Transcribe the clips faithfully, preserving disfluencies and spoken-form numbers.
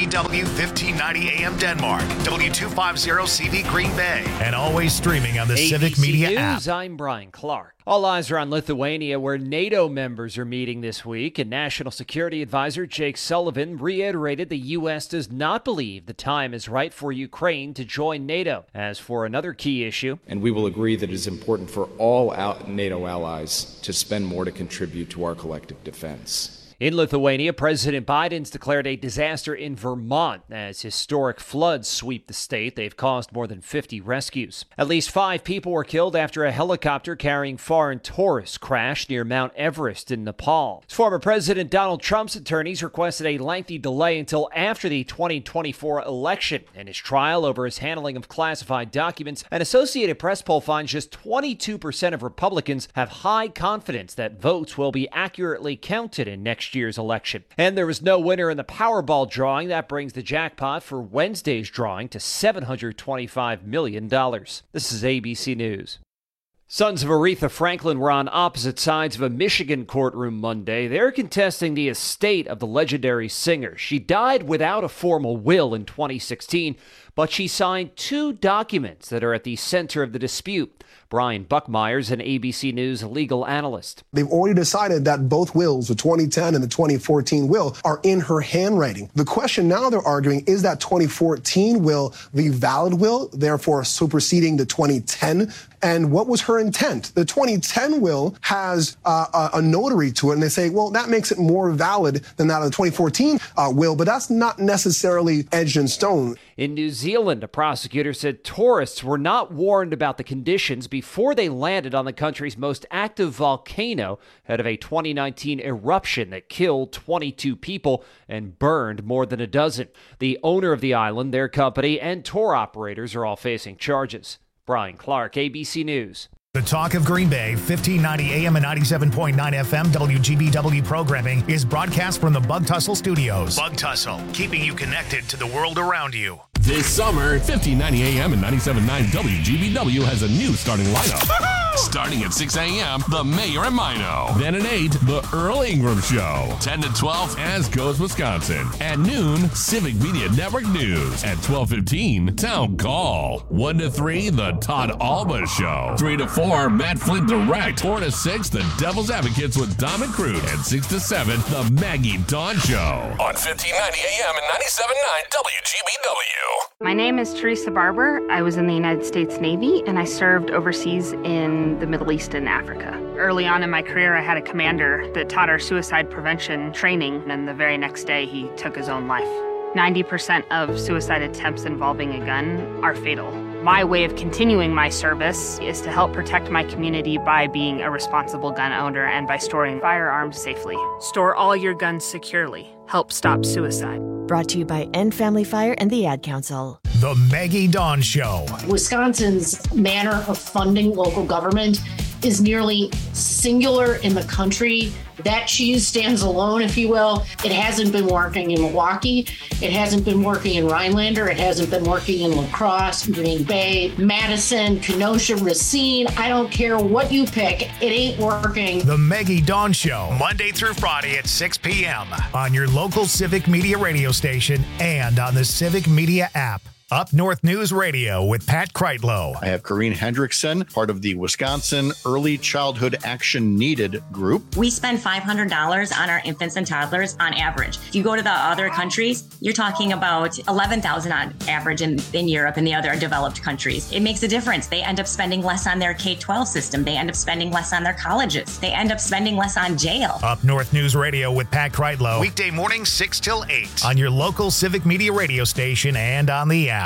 W fifteen ninety A M Denmark, W two fifty C V Green Bay, and always streaming on the A B C Civic Media News, app. I'm Brian Clark. All eyes are on Lithuania, where NATO members are meeting this week, and National Security Advisor Jake Sullivan reiterated the U S does not believe the time is right for Ukraine to join NATO. As for another key issue, and we will agree that it is important for all NATO allies to spend more to contribute to our collective defense. In Lithuania, President Biden's declared a disaster in Vermont as historic floods sweep the state. They've caused more than fifty rescues. At least five people were killed after a helicopter carrying foreign tourists crashed near Mount Everest in Nepal. Former President Donald Trump's attorneys requested a lengthy delay until after the twenty twenty-four election. In his trial over his handling of classified documents, an Associated Press poll finds just twenty-two percent of Republicans have high confidence that votes will be accurately counted in next year's election. And there was no winner in the Powerball drawing. That brings the jackpot for Wednesday's drawing to seven hundred twenty-five million dollars. This is A B C News. Sons of Aretha Franklin were on opposite sides of a Michigan courtroom Monday. They're contesting the estate of the legendary singer. She died without a formal will in twenty sixteen, but she signed two documents that are at the center of the dispute. Brian Buckmeyer's an A B C News legal analyst. They've already decided that both wills, the twenty ten and the twenty fourteen will, are in her handwriting. The question now they're arguing, is that twenty fourteen will the valid will, therefore superseding the twenty ten? And what was her intent? The twenty ten will has uh, a, a notary to it, and they say, well, that makes it more valid than that of the twenty fourteen uh, will, but that's not necessarily edged in stone. In New Zealand, a prosecutor said tourists were not warned about the conditions before they landed on the country's most active volcano ahead of a twenty nineteen eruption that killed twenty-two people and burned more than a dozen. The owner of the island, their company, and tour operators are all facing charges. Brian Clark, A B C News. The Talk of Green Bay, fifteen ninety A M and ninety-seven point nine F M W G B W programming is broadcast from the Bug Tussle Studios. Bug Tussle, keeping you connected to the world around you. This summer, fifteen ninety A M and ninety-seven point nine W G B W has a new starting lineup. Starting at six A M, The Mayor and Mino. Then at eight, The Earl Ingram Show. ten to twelve, As Goes Wisconsin. At noon, Civic Media Network News. At twelve fifteen, Town Call. one to three, The Todd Alba Show. three to four, Matt Flint Direct. four to six, The Devil's Advocates with Dom and Crude. And six to seven, The Maggie Dawn Show. On fifteen ninety A M and ninety-seven point nine W G B W. My name is Teresa Barber. I was in the United States Navy, and I served overseas in the Middle East and Africa. Early on in my career, I had a commander that taught our suicide prevention training, and the very next day, he took his own life. ninety percent of suicide attempts involving a gun are fatal. My way of continuing my service is to help protect my community by being a responsible gun owner and by storing firearms safely. Store all your guns securely. Help stop suicide. Brought to you by End Family Fire and the Ad Council. The Maggie Dawn Show. Wisconsin's manner of funding local government is nearly singular in the country. That cheese stands alone, if you will. It hasn't been working in Milwaukee. It hasn't been working in Rhinelander. It hasn't been working in La Crosse, Green Bay, Madison, Kenosha, Racine. I don't care what you pick. It ain't working. The Maggie Dawn Show, Monday through Friday at six p.m. on your local Civic Media radio station and on the Civic Media app. Up North News Radio with Pat Kreitlow. I have Corrine Hendrickson, part of the Wisconsin Early Childhood Action Needed group. We spend five hundred dollars on our infants and toddlers on average. If you go to the other countries, you're talking about eleven thousand dollars on average in, in Europe and the other developed countries. It makes a difference. They end up spending less on their K twelve system. They end up spending less on their colleges. They end up spending less on jail. Up North News Radio with Pat Kreitlow. Weekday mornings six till eight. On your local Civic Media radio station and on the app.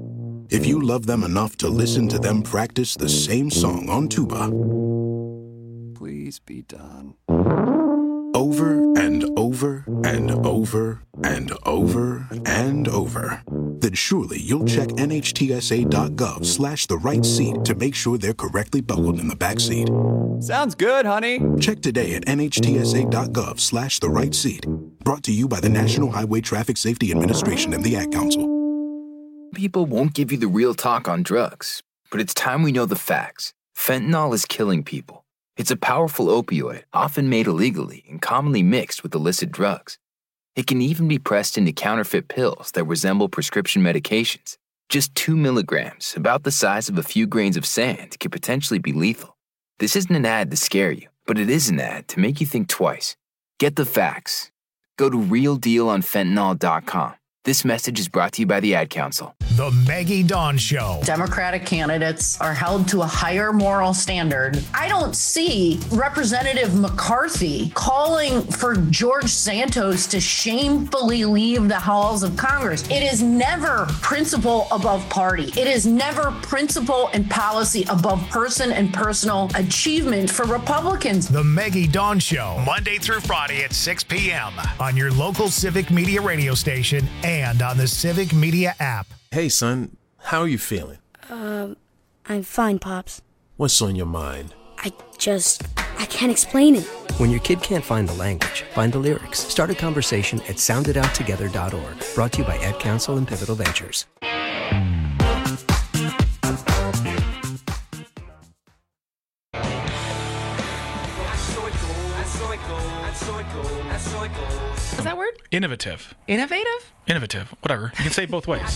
If you love them enough to listen to them practice the same song on tuba, please be done. Over and over and over and over and over, then surely you'll check nhtsa.gov slash the right seat to make sure they're correctly buckled in the back seat. Sounds good, honey. Check today at nhtsa.gov slash the right seat. Brought to you by the National Highway Traffic Safety Administration and the Ad Council. People won't give you the real talk on drugs, but it's time we know the facts. Fentanyl is killing people. It's a powerful opioid, often made illegally and commonly mixed with illicit drugs. It can even be pressed into counterfeit pills that resemble prescription medications. Just two milligrams, about the size of a few grains of sand, could potentially be lethal. This isn't an ad to scare you, but it is an ad to make you think twice. Get the facts. Go to real deal on fentanyl dot com. This message is brought to you by the Ad Council. The Maggie Dawn Show. Democratic candidates are held to a higher moral standard. I don't see Representative McCarthy calling for George Santos to shamefully leave the halls of Congress. It is never principle above party. It is never principle and policy above person and personal achievement for Republicans. The Maggie Dawn Show. Monday through Friday at six p.m. on your local Civic Media radio station and on the Civic Media app. Hey, son, how are you feeling? Um, I'm fine, Pops. What's on your mind? I just, I can't explain it. When your kid can't find the language, find the lyrics. Start a conversation at sound it out together dot org. Brought to you by Ad Council and Pivotal Ventures. Is that word? Innovative. Innovative? Innovative. Whatever. You can say it both ways.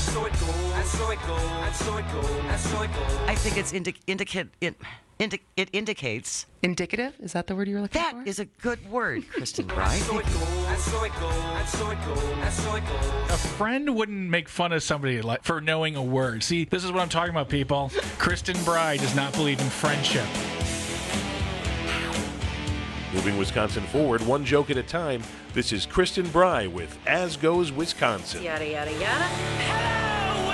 I think it's indi- indicate it, indi- it indicates indicative. Is that the word you were looking that for? That is a good word, Kristen Bry. A friend wouldn't make fun of somebody like for knowing a word. See, this is what I'm talking about, people. Kristen Bry does not believe in friendship. Moving Wisconsin forward, one joke at a time. This is Kristen Bry with As Goes Wisconsin. Yada, yada, yada. Hello,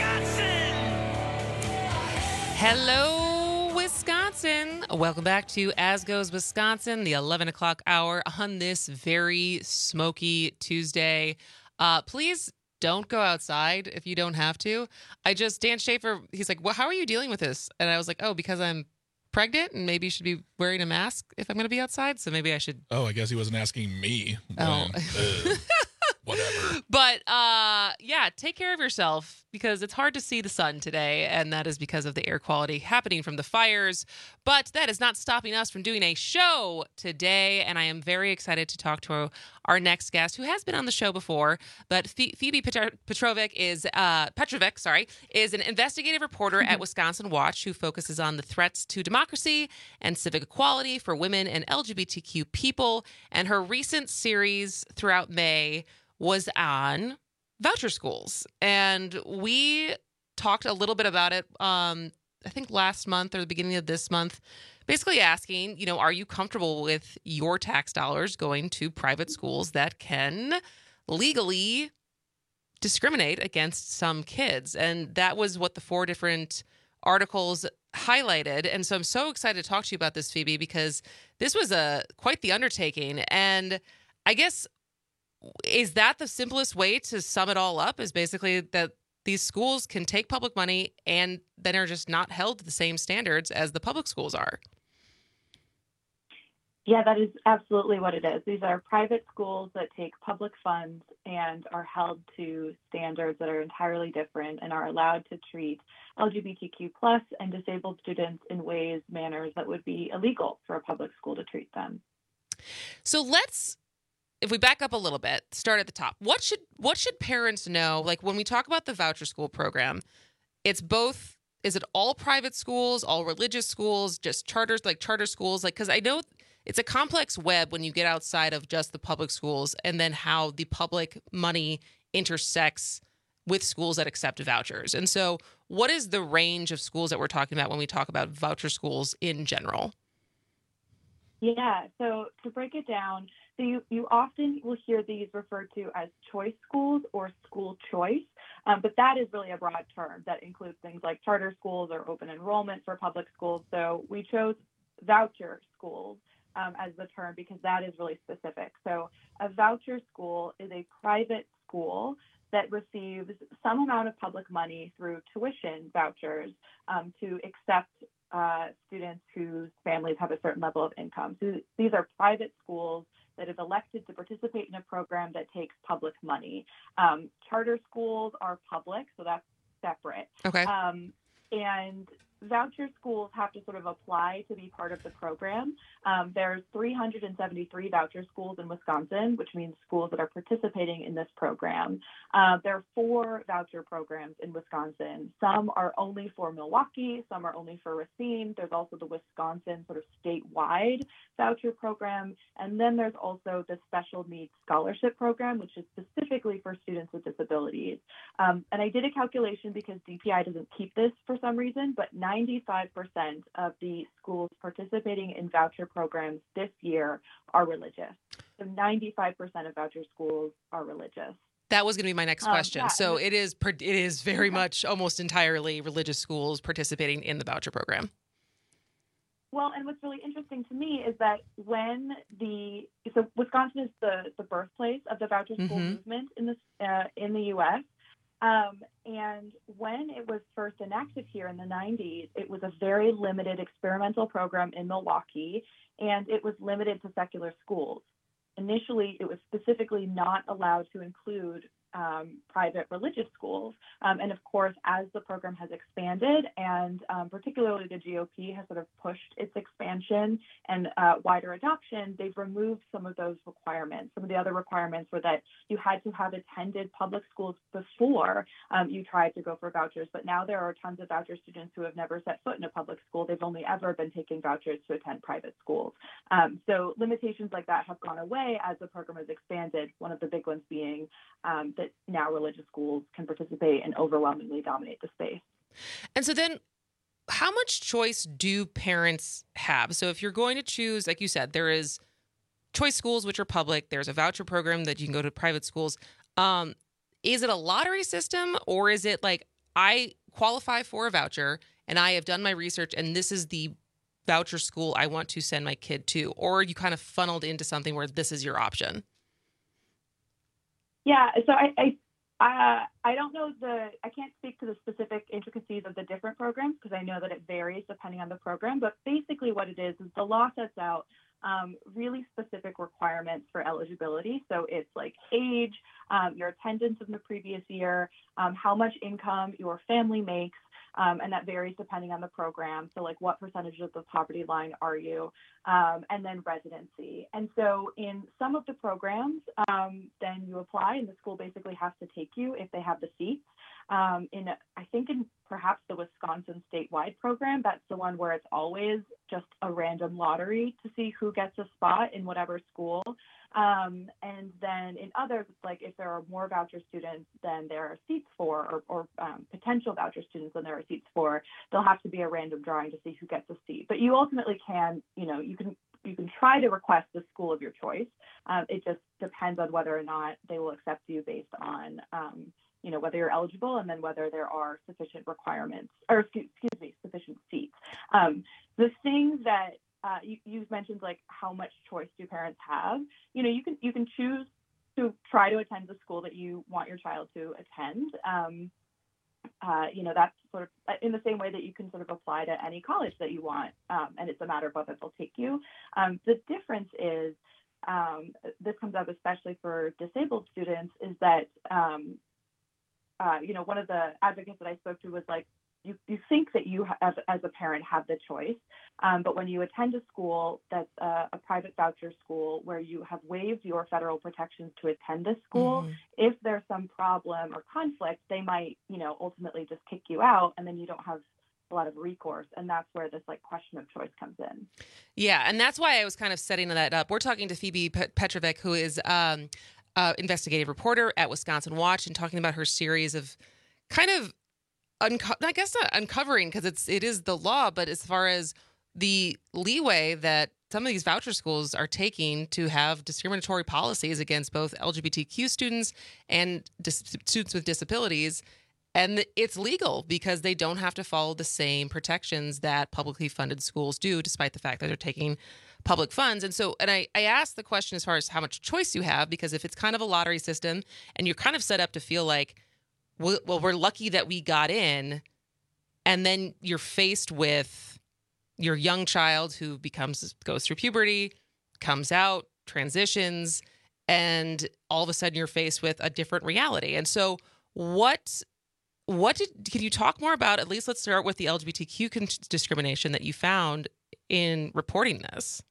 Wisconsin! Hello, Wisconsin. Welcome back to As Goes Wisconsin, the eleven o'clock hour on this very smoky Tuesday. Uh, please don't go outside if you don't have to. I just, Dan Schaefer, he's like, well, how are you dealing with this? And I was like, oh, because I'm pregnant and maybe should be wearing a mask if I'm going to be outside. So maybe I should. Oh, I guess he wasn't asking me. Oh. Um, uh, whatever. But uh, yeah, take care of yourself because it's hard to see the sun today. And that is because of the air quality happening from the fires. But that is not stopping us from doing a show today. And I am very excited to talk to our next guest who has been on the show before. But Phoebe Petro- Petrovic is uh, Petrovic, sorry, is an investigative reporter at Wisconsin Watch who focuses on the threats to democracy and civic equality for women and L G B T Q people. And her recent series throughout May was on voucher schools. And we talked a little bit about it, um, I think last month or the beginning of this month, basically asking, you know, are you comfortable with your tax dollars going to private schools that can legally discriminate against some kids? And that was what the four different articles highlighted. And so I'm so excited to talk to you about this, Phoebe, because this was a quite the undertaking. And I guess, is that the simplest way to sum it all up, is basically that these schools can take public money and then are just not held to the same standards as the public schools are? Yeah, that is absolutely what it is. These are private schools that take public funds and are held to standards that are entirely different and are allowed to treat L G B T Q plus and disabled students in ways, manners that would be illegal for a public school to treat them. So let's, if we back up a little bit, start at the top. What should what should parents know? Like when we talk about the voucher school program, it's both, is it all private schools, all religious schools, just charters, like charter schools? Like, because I know it's a complex web when you get outside of just the public schools and then how the public money intersects with schools that accept vouchers. And so what is the range of schools that we're talking about when we talk about voucher schools in general? Yeah, so to break it down, so you, you often will hear these referred to as choice schools or school choice, um, but that is really a broad term that includes things like charter schools or open enrollment for public schools. So we chose voucher schools um, as the term because that is really specific. So a voucher school is a private school that receives some amount of public money through tuition vouchers um, to accept uh, students whose families have a certain level of income. So these are private schools that have elected to participate in a program that takes public money. Um, charter schools are public, so that's separate. Okay. Um, and voucher schools have to sort of apply to be part of the program. Um, there's three hundred seventy-three voucher schools in Wisconsin, which means schools that are participating in this program. Uh, there are four voucher programs in Wisconsin. Some are only for Milwaukee, some are only for Racine. There's also the Wisconsin sort of statewide voucher program. And then there's also the Special Needs Scholarship Program, which is specifically for students with disabilities. Um, and I did a calculation because D P I doesn't keep this for some reason, but ninety-five percent of the schools participating in voucher programs this year are religious. So ninety-five percent of voucher schools are religious. That was going to be my next Um, question. yeah, so and it is it is very much almost entirely religious schools participating in the voucher program. Well, and what's really interesting to me is that when the so Wisconsin is the, the birthplace of the voucher school Mhm. movement in the uh, in the U S. Um, and when it was first enacted here in the nineties, it was a very limited experimental program in Milwaukee, and it was limited to secular schools. Initially, it was specifically not allowed to include um, private religious schools. Um, and of course, as the program has expanded, and um, particularly the G O P has sort of pushed its expansion and uh, wider adoption, they've removed some of those requirements. Some of the other requirements were that you had to have attended public schools before um, you tried to go for vouchers. But now there are tons of voucher students who have never set foot in a public school. They've only ever been taking vouchers to attend private schools. Um, so limitations like that have gone away as the program has expanded, one of the big ones being um, that now religious schools can participate and overwhelmingly dominate the space. And so then how much choice do parents have? So if you're going to choose, like you said, there is choice schools, which are public. There's a voucher program that you can go to private schools. Um, is it a lottery system, or is it like I qualify for a voucher and I have done my research and this is the voucher school I want to send my kid to? Or are you kind of funneled into something where this is your option? Yeah, so I, I Uh, I don't know the, I can't speak to the specific intricacies of the different programs because I know that it varies depending on the program, but basically what it is is the law sets out um, really specific requirements for eligibility. So it's like age, um, your attendance in the previous year, um, how much income your family makes, um, and that varies depending on the program. So like what percentage of the poverty line are you, um, and then residency. And so in some of the programs, um, then you apply and the school basically has to take you if they have the seats. Um, in, I think in perhaps the Wisconsin statewide program, that's the one where it's always just a random lottery to see who gets a spot in whatever school. Um, and then in others, it's like if there are more voucher students than there are seats for, or, or um, potential voucher students than there are seats for, there'll have to be a random drawing to see who gets a seat. But you ultimately can, you know, you can you can try to request the school of your choice. Um, it just depends on whether or not they will accept you based on, um, you know, whether you're eligible and then whether there are sufficient requirements, or excuse, excuse me, sufficient seats. Um, the thing that uh, you, you've mentioned, like how much choice do parents have? You know, you can you can choose to try to attend the school that you want your child to attend. Um, uh, you know, that's sort of in the same way that you can sort of apply to any college that you want, um, and it's a matter of whether they'll take you. Um, the difference is, um, this comes up especially for disabled students, is that um, Uh, you know, one of the advocates that I spoke to was like, you, you think that you have, as a parent have the choice, um, but when you attend a school that's a, a private voucher school where you have waived your federal protections to attend this school, mm-hmm. if there's some problem or conflict, they might, you know, ultimately just kick you out, and then you don't have a lot of recourse. And that's where this like question of choice comes in. Yeah. And that's why I was kind of setting that up. We're talking to Phoebe Petrovic, who is um, Uh, investigative reporter at Wisconsin Watch, and talking about her series of kind of, unco- I guess not uncovering because it's it is the law, but as far as the leeway that some of these voucher schools are taking to have discriminatory policies against both L G B T Q students and dis- students with disabilities. And it's legal because they don't have to follow the same protections that publicly funded schools do, despite the fact that they're taking public funds. And so, and I, I asked the question as far as how much choice you have, because if it's kind of a lottery system and you're kind of set up to feel like, well, well we're lucky that we got in, and then you're faced with your young child who becomes, goes through puberty, comes out, transitions, and all of a sudden you're faced with a different reality. And so what what did, can you talk more about, at least let's start with the L G B T Q con- discrimination that you found in reporting this?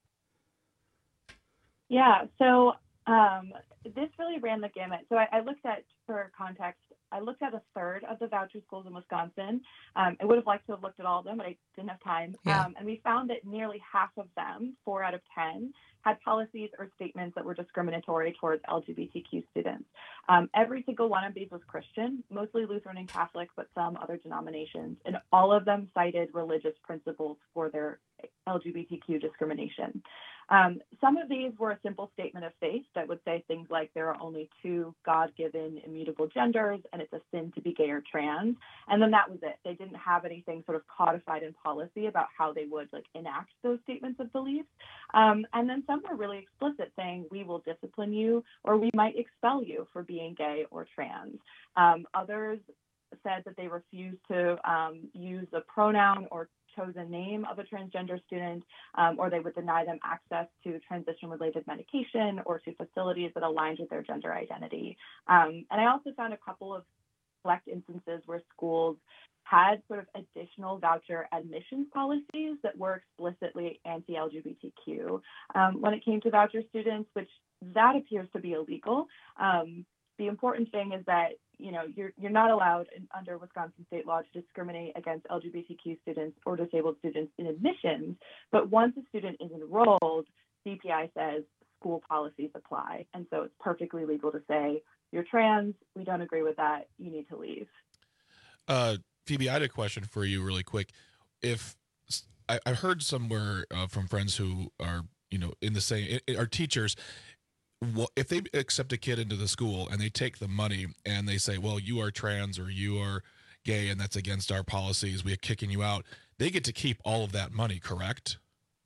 Yeah, so um, this really ran the gamut. So I, I looked at, for context, I looked at a third of the voucher schools in Wisconsin. Um, I would have liked to have looked at all of them, but I didn't have time. Yeah. Um, and we found that nearly half of them, four out of ten, had policies or statements that were discriminatory towards L G B T Q students. Um, every single one of these was Christian, mostly Lutheran and Catholic, but some other denominations. And all of them cited religious principles for their L G B T Q discrimination. Um, some of these were a simple statement of faith that would say things like there are only two God-given immutable genders and it's a sin to be gay or trans. And then that was it. They didn't have anything sort of codified in policy about how they would like enact those statements of belief. Um, and then some were really explicit, saying we will discipline you or we might expel you for being gay or trans. Um, others said that they refused to um, use a pronoun or chosen name of a transgender student, um, or they would deny them access to transition-related medication or to facilities that aligned with their gender identity. Um, and I also found a couple of select instances where schools had sort of additional voucher admissions policies that were explicitly anti-L G B T Q um, when it came to voucher students, which that appears to be illegal. Um, the important thing is that you know, you're you're not allowed in, under Wisconsin state law to discriminate against L G B T Q students or disabled students in admissions. But once a student is enrolled, D P I says school policies apply. And so it's perfectly legal to say, you're trans, we don't agree with that, you need to leave. Uh, Phoebe, I had a question for you really quick. If I, I heard somewhere uh, from friends who are, you know, in the same, are teachers, well, if they accept a kid into the school and they take the money and they say, well, you are trans or you are gay and that's against our policies, we're kicking you out, they get to keep all of that money, correct?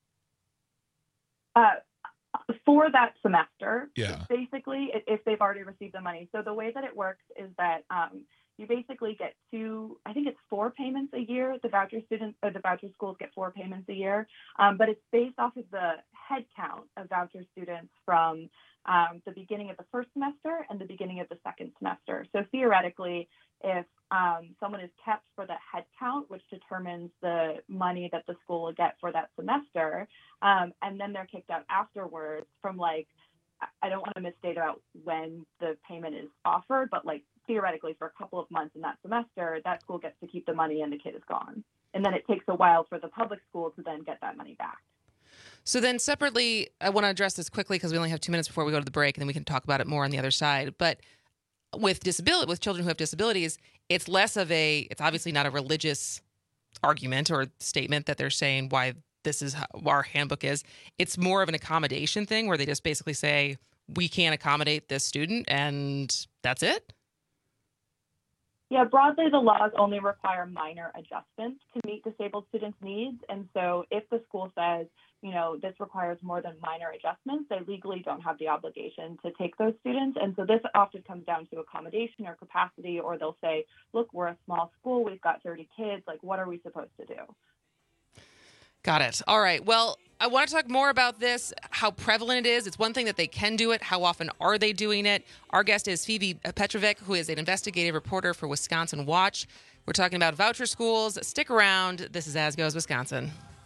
Uh, for that semester, yeah. Basically, if they've already received the money. So the way that it works is that um, you basically get two, I think it's four payments a year. The voucher students or the voucher schools get four payments a year, um, but it's based off of the head count of voucher students from Um, the beginning of the first semester and the beginning of the second semester. So theoretically, if um, someone is kept for the head count, which determines the money that the school will get for that semester, um, and then they're kicked out afterwards from like, I don't want to misstate about when the payment is offered, but like theoretically for a couple of months in that semester, that school gets to keep the money and the kid is gone. And then it takes a while for the public school to then get that money back. So then separately, I want to address this quickly because we only have two minutes before we go to the break, and then we can talk about it more on the other side. But with disability, with children who have disabilities, it's less of a, it's obviously not a religious argument or statement that they're saying why this is how our handbook is. It's more of an accommodation thing where they just basically say, we can't accommodate this student and that's it. Yeah, broadly, the laws only require minor adjustments to meet disabled students' needs. And so if the school says, you know, this requires more than minor adjustments, they legally don't have the obligation to take those students. And so this often comes down to accommodation or capacity, or they'll say, look, we're a small school, we've got thirty kids, like, what are we supposed to do? Got it. All right. Well, I want to talk more about this, how prevalent it is. It's one thing that they can do it. How often are they doing it? Our guest is Phoebe Petrovic, who is an investigative reporter for Wisconsin Watch. We're talking about voucher schools. Stick around. This is As Goes Wisconsin.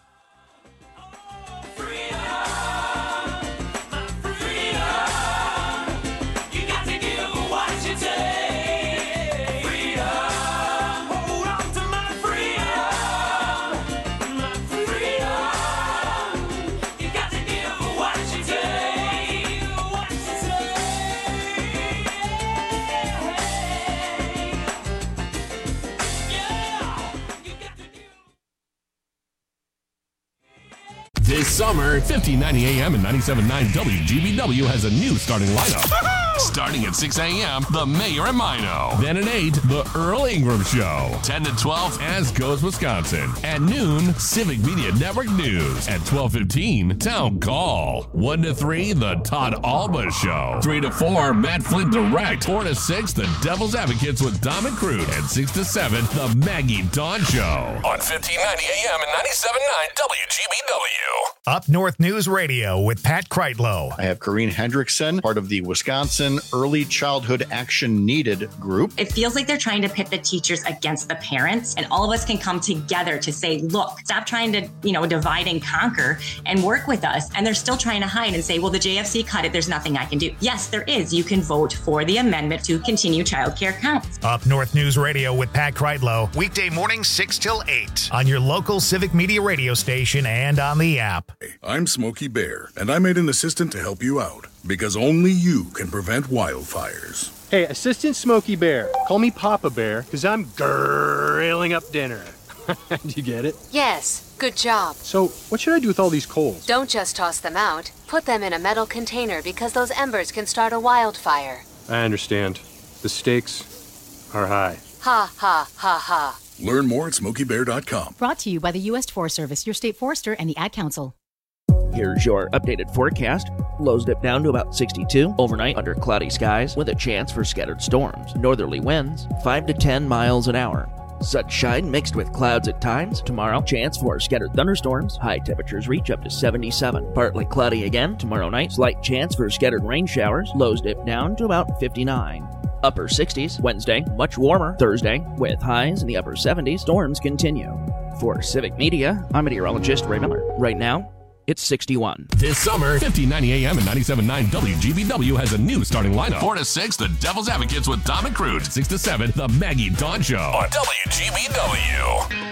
This summer, fifteen ninety A M and ninety-seven point nine W G B W has a new starting lineup. Starting at six A M, The Mayor and Mino. Then at eight, The Earl Ingram Show. ten to twelve, As Goes Wisconsin. At noon, Civic Media Network News. At twelve fifteen, Town Call. one to three, The Todd Alba Show. three to four, Matt Flint Direct. four to six, The Devil's Advocates with Dom and Crude. And six to seven, The Maggie Dawn Show. On fifteen ninety A M and ninety-seven point nine W G B W. Up North News Radio with Pat Kreitlow. I have Corrine Hendrickson, part of the Wisconsin Wisconsin Early Childhood Action Needed group. It feels like they're trying to pit the teachers against the parents, and all of us can come together to say, look, stop trying to, you know, divide and conquer and work with us. And they're still trying to hide and say, well, the J F C cut it. There's nothing I can do. Yes, there is. You can vote for the amendment to continue childcare counts. Up North News Radio with Pat Kreitlow. Weekday mornings six till eight. On your local Civic Media radio station and on the app. I'm Smokey Bear, and I made an assistant to help you out, because only you can prevent wildfires. Hey, Assistant Smokey Bear. Call me Papa Bear, because I'm grilling up dinner. Do you get it? Yes, good job. So, what should I do with all these coals? Don't just toss them out. Put them in a metal container because those embers can start a wildfire. I understand. The stakes are high. Ha, ha, ha, ha. Learn more at smokey bear dot com. Brought to you by the U S Forest Service, your state forester, and the Ad Council. Here's your updated forecast. Lows dip down to about sixty-two. Overnight under cloudy skies with a chance for scattered storms. Northerly winds five to ten miles an hour. Sunshine mixed with clouds at times. Tomorrow, chance for scattered thunderstorms. High temperatures reach up to seventy-seven. Partly cloudy again tomorrow night. Slight chance for scattered rain showers. Lows dip down to about fifty-nine. Upper sixties. Wednesday, much warmer. Thursday, with highs in the upper seventies. Storms continue. For Civic Media, I'm meteorologist Ray Miller. Right now, it's sixty-one. This summer, fifteen ninety A M and ninety-seven point nine W G B W has a new starting lineup. four to six, The Devil's Advocates with Tom and Crude. six to seven, The Maggie Dawn Show on W G B W.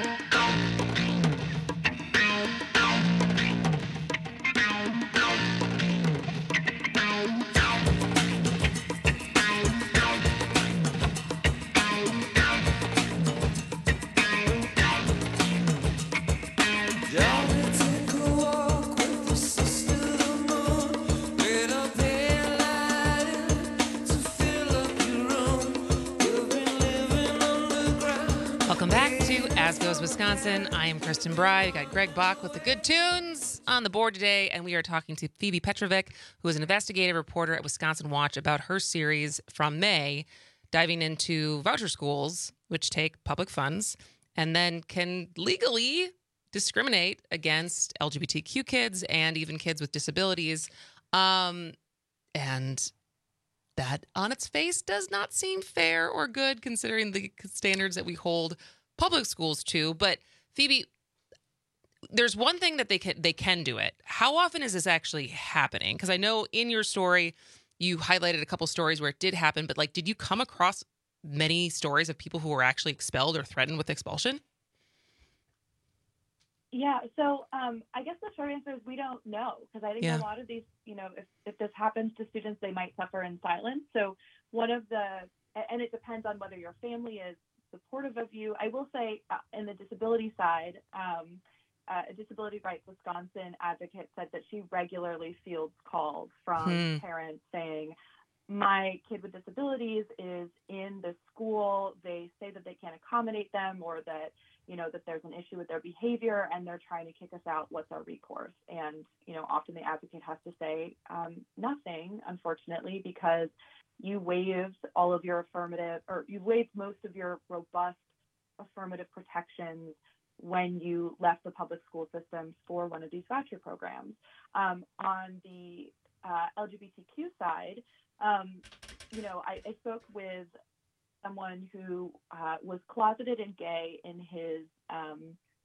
Welcome back to As Goes Wisconsin. I am Kristen Bry. We got Greg Bach with the good tunes on the board today, and we are talking to Phoebe Petrovic, who is an investigative reporter at Wisconsin Watch, about her series from May, diving into voucher schools, which take public funds and then can legally discriminate against L G B T Q kids and even kids with disabilities. Um, and that on its face does not seem fair or good considering the standards that we hold public schools to. But Phoebe, there's one thing that they can they can do it. How often is this actually happening? Because I know in your story you highlighted a couple stories where it did happen, but like, did you come across many stories of people who were actually expelled or threatened with expulsion? Yeah, so um, I guess the short answer is we don't know, because I think Yeah. a lot of these, you know, if, if this happens to students, they might suffer in silence. So one of the, and it depends on whether your family is supportive of you. I will say uh, in the disability side, um, uh, a Disability Rights Wisconsin advocate said that she regularly fields calls from Hmm. parents saying, my kid with disabilities is in the school. They say that they can't accommodate them, or that, you know, that there's an issue with their behavior and they're trying to kick us out. What's our recourse? And, you know, often the advocate has to say um, nothing, unfortunately, because you waived all of your affirmative, or you waived most of your robust affirmative protections when you left the public school system for one of these voucher programs. Um, on the uh, L G B T Q side, um, you know, I, I spoke with someone who uh, was closeted and gay in his um,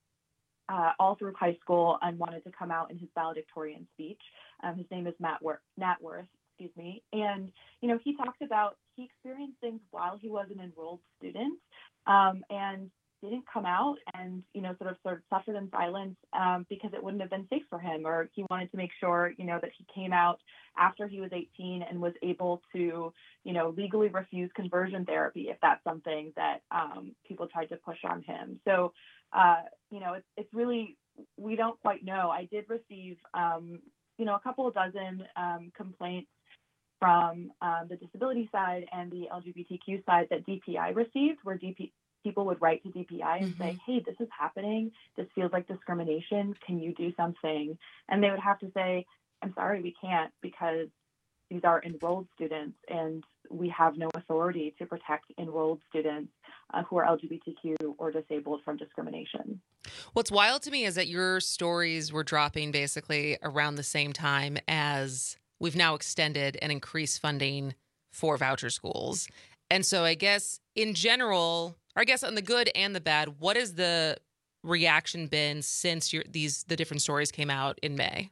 uh, all through high school and wanted to come out in his valedictorian speech. Um, his name is Matt Wor- Natworth, excuse me. And, you know, he talked about he experienced things while he was an enrolled student um, and didn't come out and, you know, sort of sort of suffered in silence um, because it wouldn't have been safe for him, or he wanted to make sure, you know, that he came out after he was eighteen and was able to, you know, legally refuse conversion therapy if that's something that um, people tried to push on him. So, uh, you know, it's, it's really, we don't quite know. I did receive, um, you know, a couple of dozen um, complaints from um, the disability side and the L G B T Q side that D P I received, where D P people would write to D P I and Mm-hmm. say, hey, this is happening. This feels like discrimination. Can you do something? And they would have to say, I'm sorry, we can't, because these are enrolled students and we have no authority to protect enrolled students uh, who are L G B T Q or disabled from discrimination. What's wild to me is that your stories were dropping basically around the same time as we've now extended and increased funding for voucher schools. And so I guess in general, or I guess on the good and the bad, what has the reaction been since your, these the different stories came out in May?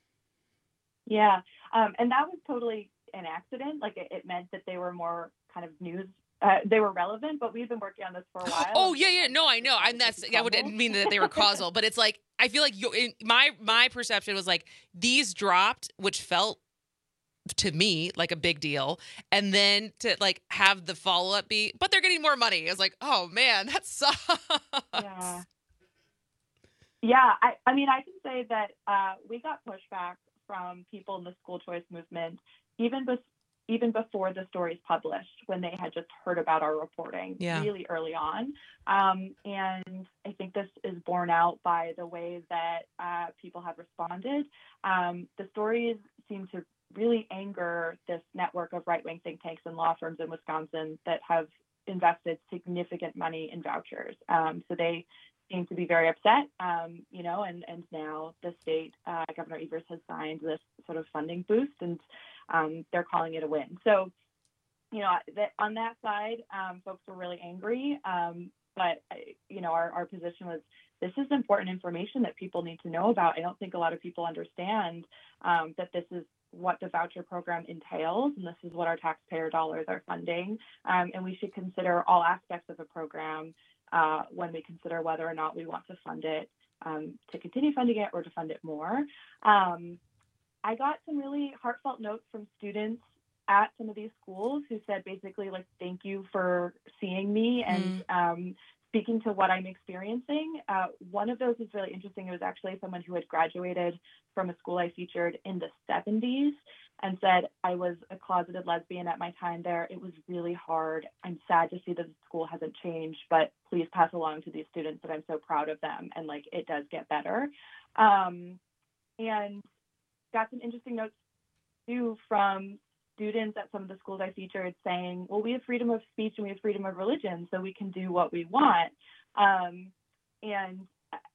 Yeah, um, and that was totally an accident. Like it, it meant that they were more kind of news. Uh, they were relevant, but we've been working on this for a while. Oh yeah, yeah. No, I know. I'm that's. I wouldn't mean that they were causal, but it's like I feel like you. In, my my perception was like these dropped, which felt to me like a big deal, and then to like have the follow up be, but they're getting more money. I was like, oh man, that sucks. Yeah. Yeah. I. I mean, I can say that uh, we got pushback from people in the school choice movement, even before. even before the stories published, when they had just heard about our reporting yeah. really early on. Um, and I think this is borne out by the way that uh, people have responded. Um, the stories seem to really anger this network of right-wing think tanks and law firms in Wisconsin that have invested significant money in vouchers. Um, so they seem to be very upset, um, you know, and, and now the state, uh, Governor Evers has signed this sort of funding boost, and um, they're calling it a win. So, you know, that, on that side, um, folks were really angry, um, but, you know, our, our position was, this is important information that people need to know about. I don't think a lot of people understand um, that this is what the voucher program entails, and this is what our taxpayer dollars are funding, um, and we should consider all aspects of a program Uh, when we consider whether or not we want to fund it, um, to continue funding it or to fund it more. Um, I got some really heartfelt notes from students at some of these schools who said basically like, thank you for seeing me and mm. um, speaking to what I'm experiencing. Uh, one of those was really interesting. It was actually someone who had graduated from a school I featured in the seventies and said, I was a closeted lesbian at my time there. It was really hard. I'm sad to see that the school hasn't changed, but please pass along to these students that I'm so proud of them. And like, it does get better. Um, and got some interesting notes too from students at some of the schools I featured saying, well, we have freedom of speech and we have freedom of religion, so we can do what we want. Um, and,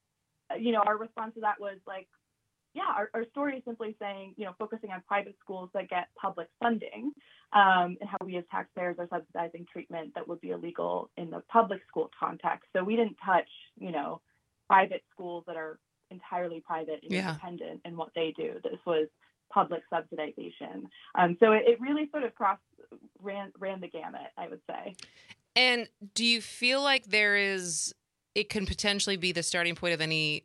you know, our response to that was like, yeah, our, our story is simply saying, you know, focusing on private schools that get public funding um, and how we as taxpayers are subsidizing treatment that would be illegal in the public school context. So we didn't touch, you know, private schools that are entirely private and yeah. independent in what they do. This was public subsidization. Um, so it, it really sort of crossed, ran, ran the gamut, I would say. And do you feel like there is, it can potentially be the starting point of any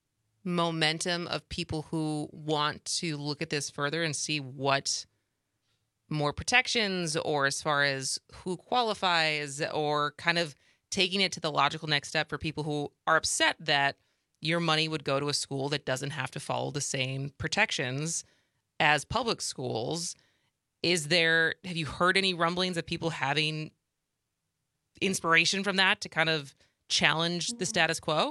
momentum of people who want to look at this further and see what more protections, or as far as who qualifies, or kind of taking it to the logical next step for people who are upset that your money would go to a school that doesn't have to follow the same protections as public schools? Is there, have you heard any rumblings of people having inspiration from that to kind of challenge the status quo?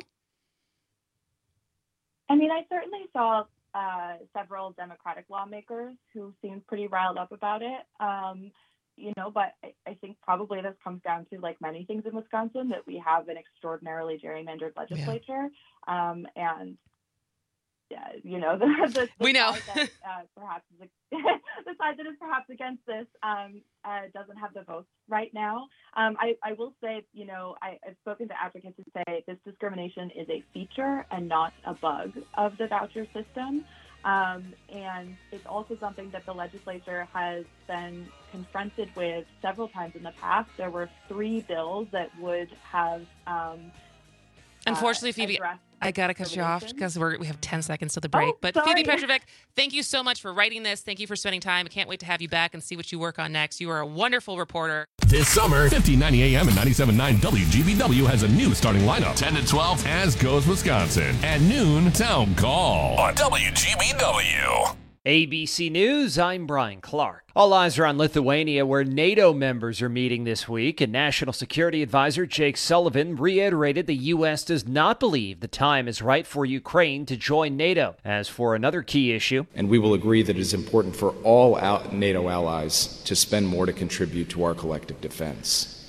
I mean, I certainly saw uh, several Democratic lawmakers who seemed pretty riled up about it, um, you know, but I, I think probably this comes down to, like many things in Wisconsin, that we have an extraordinarily gerrymandered legislature. Yeah. Um, and, yeah, you know, the, the, the we know. side that, uh, perhaps is, the side that is perhaps against this um, uh, doesn't have the votes right now. Um, I, I will say, you know, I, I've spoken to advocates who say this discrimination is a feature and not a bug of the voucher system. Um, and it's also something that the legislature has been confronted with several times in the past. There were three bills that would have um, Unfortunately, uh, Phoebe, addressed I got to cut you off because we're we have ten seconds to the break. Oh, but sorry. Phoebe Petrovic, thank you so much for writing this. Thank you for spending time. I can't wait to have you back and see what you work on next. You are a wonderful reporter. This summer, fifteen ninety A M and ninety-seven point nine W G B W has a new starting lineup. ten to twelve, As Goes Wisconsin. At noon, Town Call on W G B W. A B C News, I'm Brian Clark. All eyes are on Lithuania, where NATO members are meeting this week, and National Security Advisor Jake Sullivan reiterated the U S does not believe the time is right for Ukraine to join NATO. As for another key issue, and we will agree that it is important for all NATO allies to spend more to contribute to our collective defense.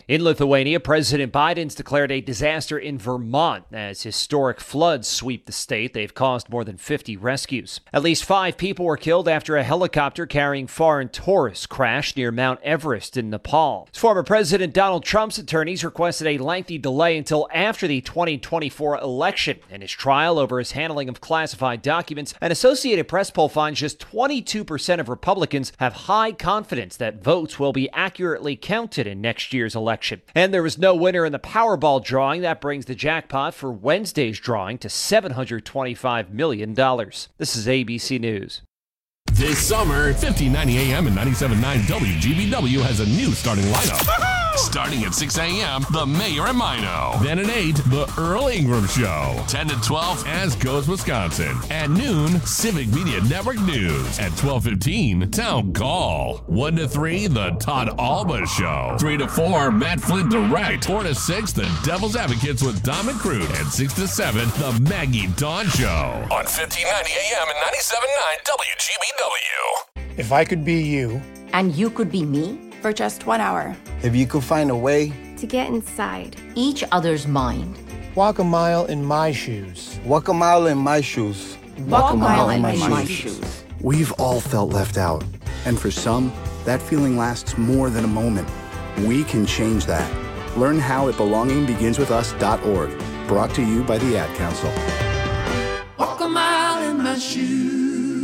In Lithuania, President Biden's declared a disaster in Vermont as historic floods sweep the state. They've caused more than fifty rescues. At least five people were killed after a helicopter carrying foreign tourists crashed near Mount Everest in Nepal. Former President Donald Trump's attorneys requested a lengthy delay until after the twenty twenty-four election in his trial over his handling of classified documents. An Associated Press poll finds just twenty-two percent of Republicans have high confidence that votes will be accurately counted in next year's election. And there was no winner in the Powerball drawing. That brings the jackpot for Wednesday's drawing to seven hundred twenty-five million dollars. This is A B C News. This summer, fifteen ninety A M and ninety-seven point nine W G B W has a new starting lineup. Starting at six A M, The Mayor and Mino. Then at eight, The Earl Ingram Show. ten to twelve, As Goes Wisconsin. At noon, Civic Media Network News. At twelve fifteen, Town Call. one to three, The Todd Alba Show. three to four, Matt Flint Direct. four to six, The Devil's Advocates with Dom and Crude. And six to seven, The Maggie Dawn Show. On fifteen ninety A M and ninety-seven point nine W G B W. If I could be you. And you could be me? For just one hour. If you could find a way to get inside each other's mind. Walk a mile in my shoes. Walk a mile in my shoes. Walk, Walk a mile, mile in, in my, my shoes. shoes. We've all felt left out. And for some, that feeling lasts more than a moment. We can change that. Learn how at belonging begins with us dot org. Brought to you by the Ad Council. Walk a mile in my shoes.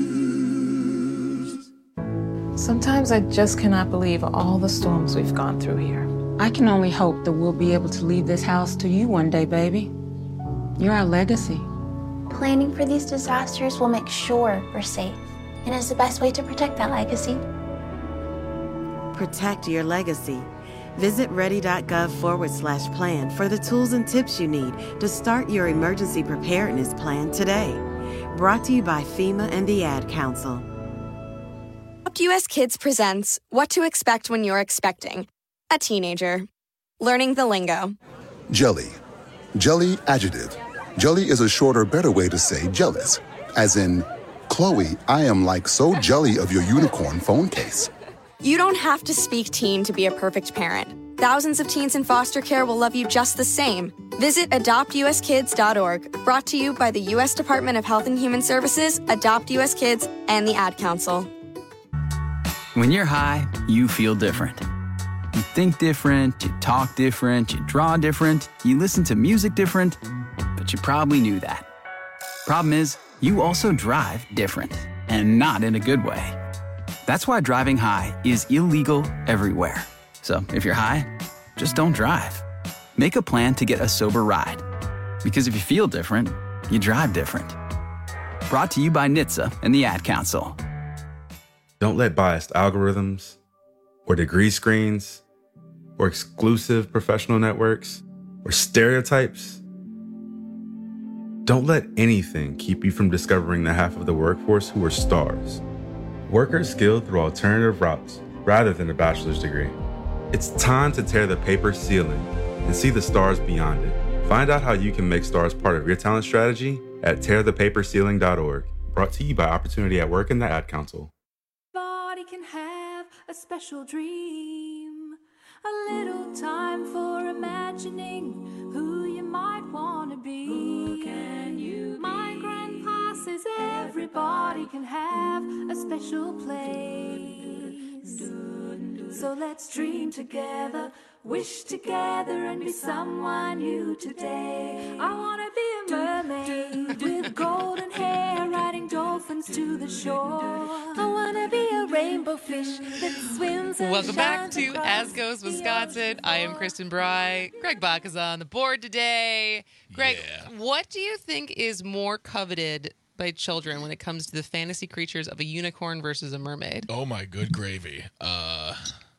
Sometimes I just cannot believe all the storms we've gone through here. I can only hope that we'll be able to leave this house to you one day, baby. You're our legacy. Planning for these disasters will make sure we're safe, and is the best way to protect that legacy. Protect your legacy. Visit ready.gov forward slash plan for the tools and tips you need to start your emergency preparedness plan today. Brought to you by FEMA and the Ad Council. U S Kids presents What to Expect When You're Expecting a Teenager. Learning the lingo. Jelly. Jelly adjective. Jelly is a shorter, better way to say jealous. As in, Chloe, I am like so jelly of your unicorn phone case. You don't have to speak teen to be a perfect parent. Thousands of teens in foster care will love you just the same. Visit adopt U S kids dot org. Brought to you by the U S Department of Health and Human Services, Adopt U S Kids, and the Ad Council. When you're high, you feel different. You think different, you talk different, you draw different, you listen to music different, but you probably knew that. Problem is, you also drive different, and not in a good way. That's why driving high is illegal everywhere. So if you're high, just don't drive. Make a plan to get a sober ride. Because if you feel different, you drive different. Brought to you by N H T S A and the Ad Council. Don't let biased algorithms or degree screens or exclusive professional networks or stereotypes. Don't let anything keep you from discovering the half of the workforce who are stars. Workers skilled through alternative routes rather than a bachelor's degree. It's time to tear the paper ceiling and see the stars beyond it. Find out how you can make stars part of your talent strategy at tear the paper ceiling dot org. Brought to you by Opportunity at Work and the Ad Council. Can have a special dream, a little time for imagining who you might want to be. Who can you be? My grandpa says everybody can have a special place. So let's dream together, wish together, and be someone new today. I want to be a mermaid with golden hair, riding dolphins to the shore. I want to be a rainbow fish that swims and Welcome back to across As Goes Wisconsin. I am Kristen Bry. Greg Bach is on the board today. Greg, yeah. What do you think is more coveted by children when it comes to the fantasy creatures of a unicorn versus a mermaid? Oh my good gravy. Uh,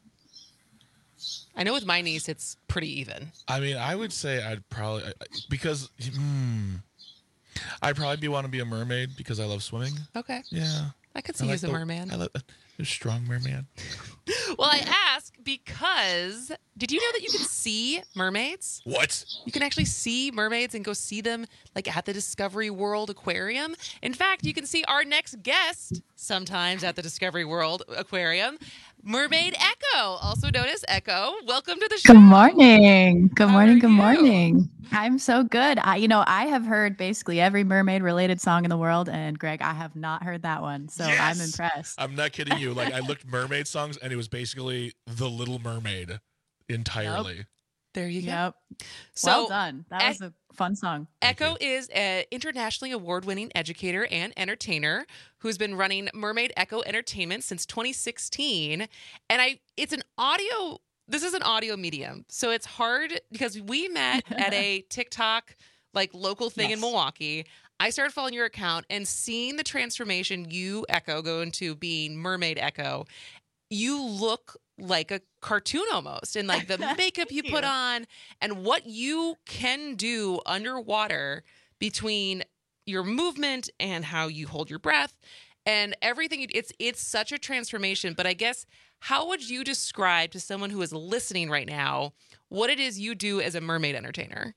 I know with my niece it's pretty even. I mean, I would say I'd probably because hmm, I'd probably be want to be a mermaid because I love swimming. Okay. Yeah. I could see I you like as a the, merman. I love a strong merman. Well, I ask because did you know that you can see mermaids? What? You can actually see mermaids and go see them like at the Discovery World Aquarium. In fact, you can see our next guest sometimes at the Discovery World Aquarium. Mermaid Echo, also known as Echo. Welcome to the show. Good morning. Good How morning. are Good you? morning. I'm so good. I, you know, I have heard basically every mermaid related song in the world, and Greg, I have not heard that one, so Yes! I'm impressed. I'm not kidding you. Like I looked mermaid songs, and it was basically The Little Mermaid entirely. Yep. There you go. Yep. So, well done. That Ec- was a fun song. Echo is an internationally award-winning educator and entertainer who's been running Mermaid Echo Entertainment since twenty sixteen. And I it's an audio this is an audio medium. So it's hard because we met at a TikTok like local thing Yes. in Milwaukee. I started following your account and seeing the transformation you, Echo, go into being Mermaid Echo. You look like a cartoon almost, and like the makeup you put you. on and what you can do underwater between your movement and how you hold your breath and everything. It's it's such a transformation. But I guess, how would you describe to someone who is listening right now what it is you do as a mermaid entertainer?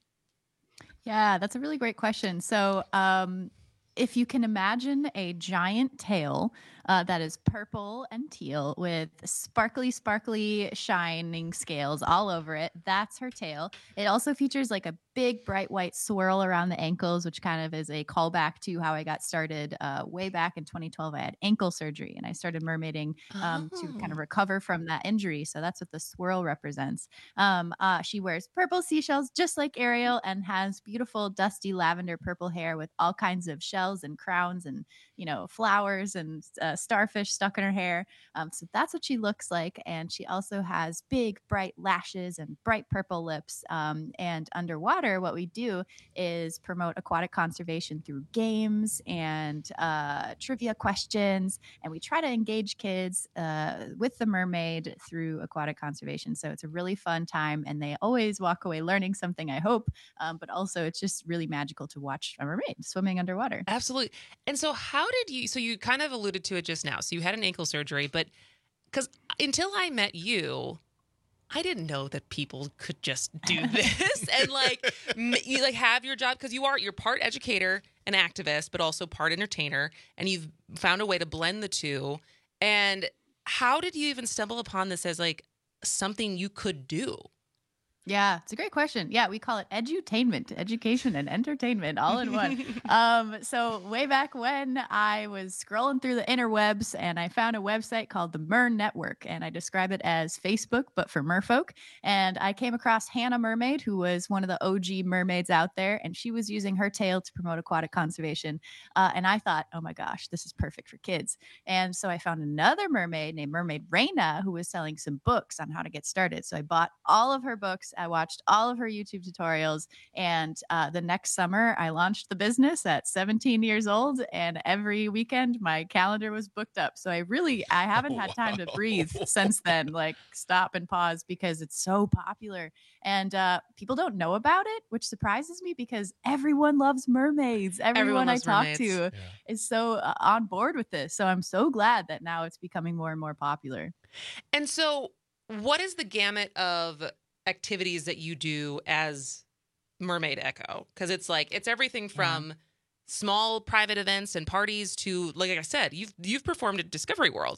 Yeah, that's a really great question. So, um, if you can imagine a giant tail uh, that is purple and teal with sparkly, sparkly, shining scales all over it, that's her tail. It also features like a big, bright white swirl around the ankles, which kind of is a callback to how I got started uh, way back in twenty twelve. I had ankle surgery and I started mermaiding um, Oh. to kind of recover from that injury. So that's what the swirl represents. Um, uh, she wears purple seashells just like Ariel and has beautiful, dusty lavender purple hair with all kinds of shells and crowns and, you know, flowers and uh, starfish stuck in her hair. Um, so that's what she looks like. And she also has big, bright lashes and bright purple lips. Um, and underwater, what we do is promote aquatic conservation through games and uh, trivia questions. And we try to engage kids uh, with the mermaid through aquatic conservation. So it's a really fun time. And they always walk away learning something, I hope. Um, but also, it's just really magical to watch a mermaid swimming underwater. Absolutely. And so how did you, so you kind of alluded to it just now. So you had an ankle surgery, but because until I met you, I didn't know that people could just do this and like m- you like have your job, because you are you're part educator and activist, but also part entertainer, and you've found a way to blend the two. And how did you even stumble upon this as like something you could do? Yeah, it's a great question. Yeah, we call it edutainment, education and entertainment all in one. um, so way back when I was scrolling through the interwebs and I found a website called the Mer Network, and I describe it as Facebook, but for merfolk. And I came across Hannah Mermaid, who was one of the O G mermaids out there, and she was using her tail to promote aquatic conservation. Uh, and I thought, oh my gosh, this is perfect for kids. And so I found another mermaid named Mermaid Reina, who was selling some books on how to get started. So I bought all of her books. I watched all of her YouTube tutorials, and uh, the next summer I launched the business at seventeen years old, and every weekend my calendar was booked up. So I really, I haven't had time to breathe since then, like stop and pause, because it's so popular. And uh, people don't know about it, which surprises me because everyone loves mermaids. Everyone, Everyone I loves talk mermaids. to Yeah. is so uh, on board with this. So I'm so glad that now it's becoming more and more popular. And so what is the gamut of activities that you do as Mermaid Echo? Because it's like it's everything from yeah. small private events and parties to, like I said, you've you've performed at Discovery World.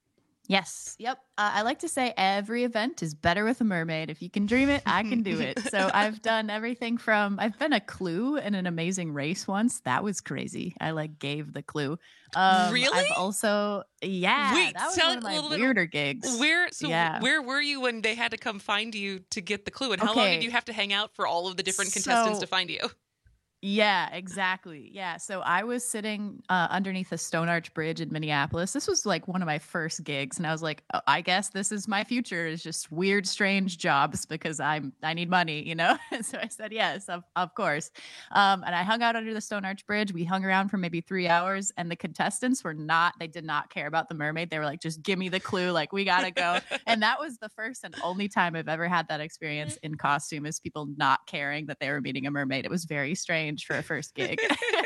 Yes. Yep. Uh, I like to say every event is better with a mermaid. If you can dream it, I can do it. So I've done everything from, I've been a clue in an amazing race once. That was crazy. I like gave the clue. Um, really? I've also, yeah. Wait, that was tell one of a my little bit- weirder gigs. Where so Yeah. where were you when they had to come find you to get the clue? And how long Okay. did you have to hang out for all of the different contestants So- to find you? Yeah, exactly. Yeah. So I was sitting uh, underneath a Stone Arch Bridge in Minneapolis. This was like one of my first gigs. And I was like, oh, I guess this is my future, is just weird, strange jobs because I'm, I need money, you know? So I said, yes, of, of course. Um, and I hung out under the Stone Arch Bridge. We hung around for maybe three hours and the contestants were not, they did not care about the mermaid. They were like, just give me the clue. Like, we got to go. And that was the first and only time I've ever had that experience in costume, is people not caring that they were meeting a mermaid. It was very strange for a first gig.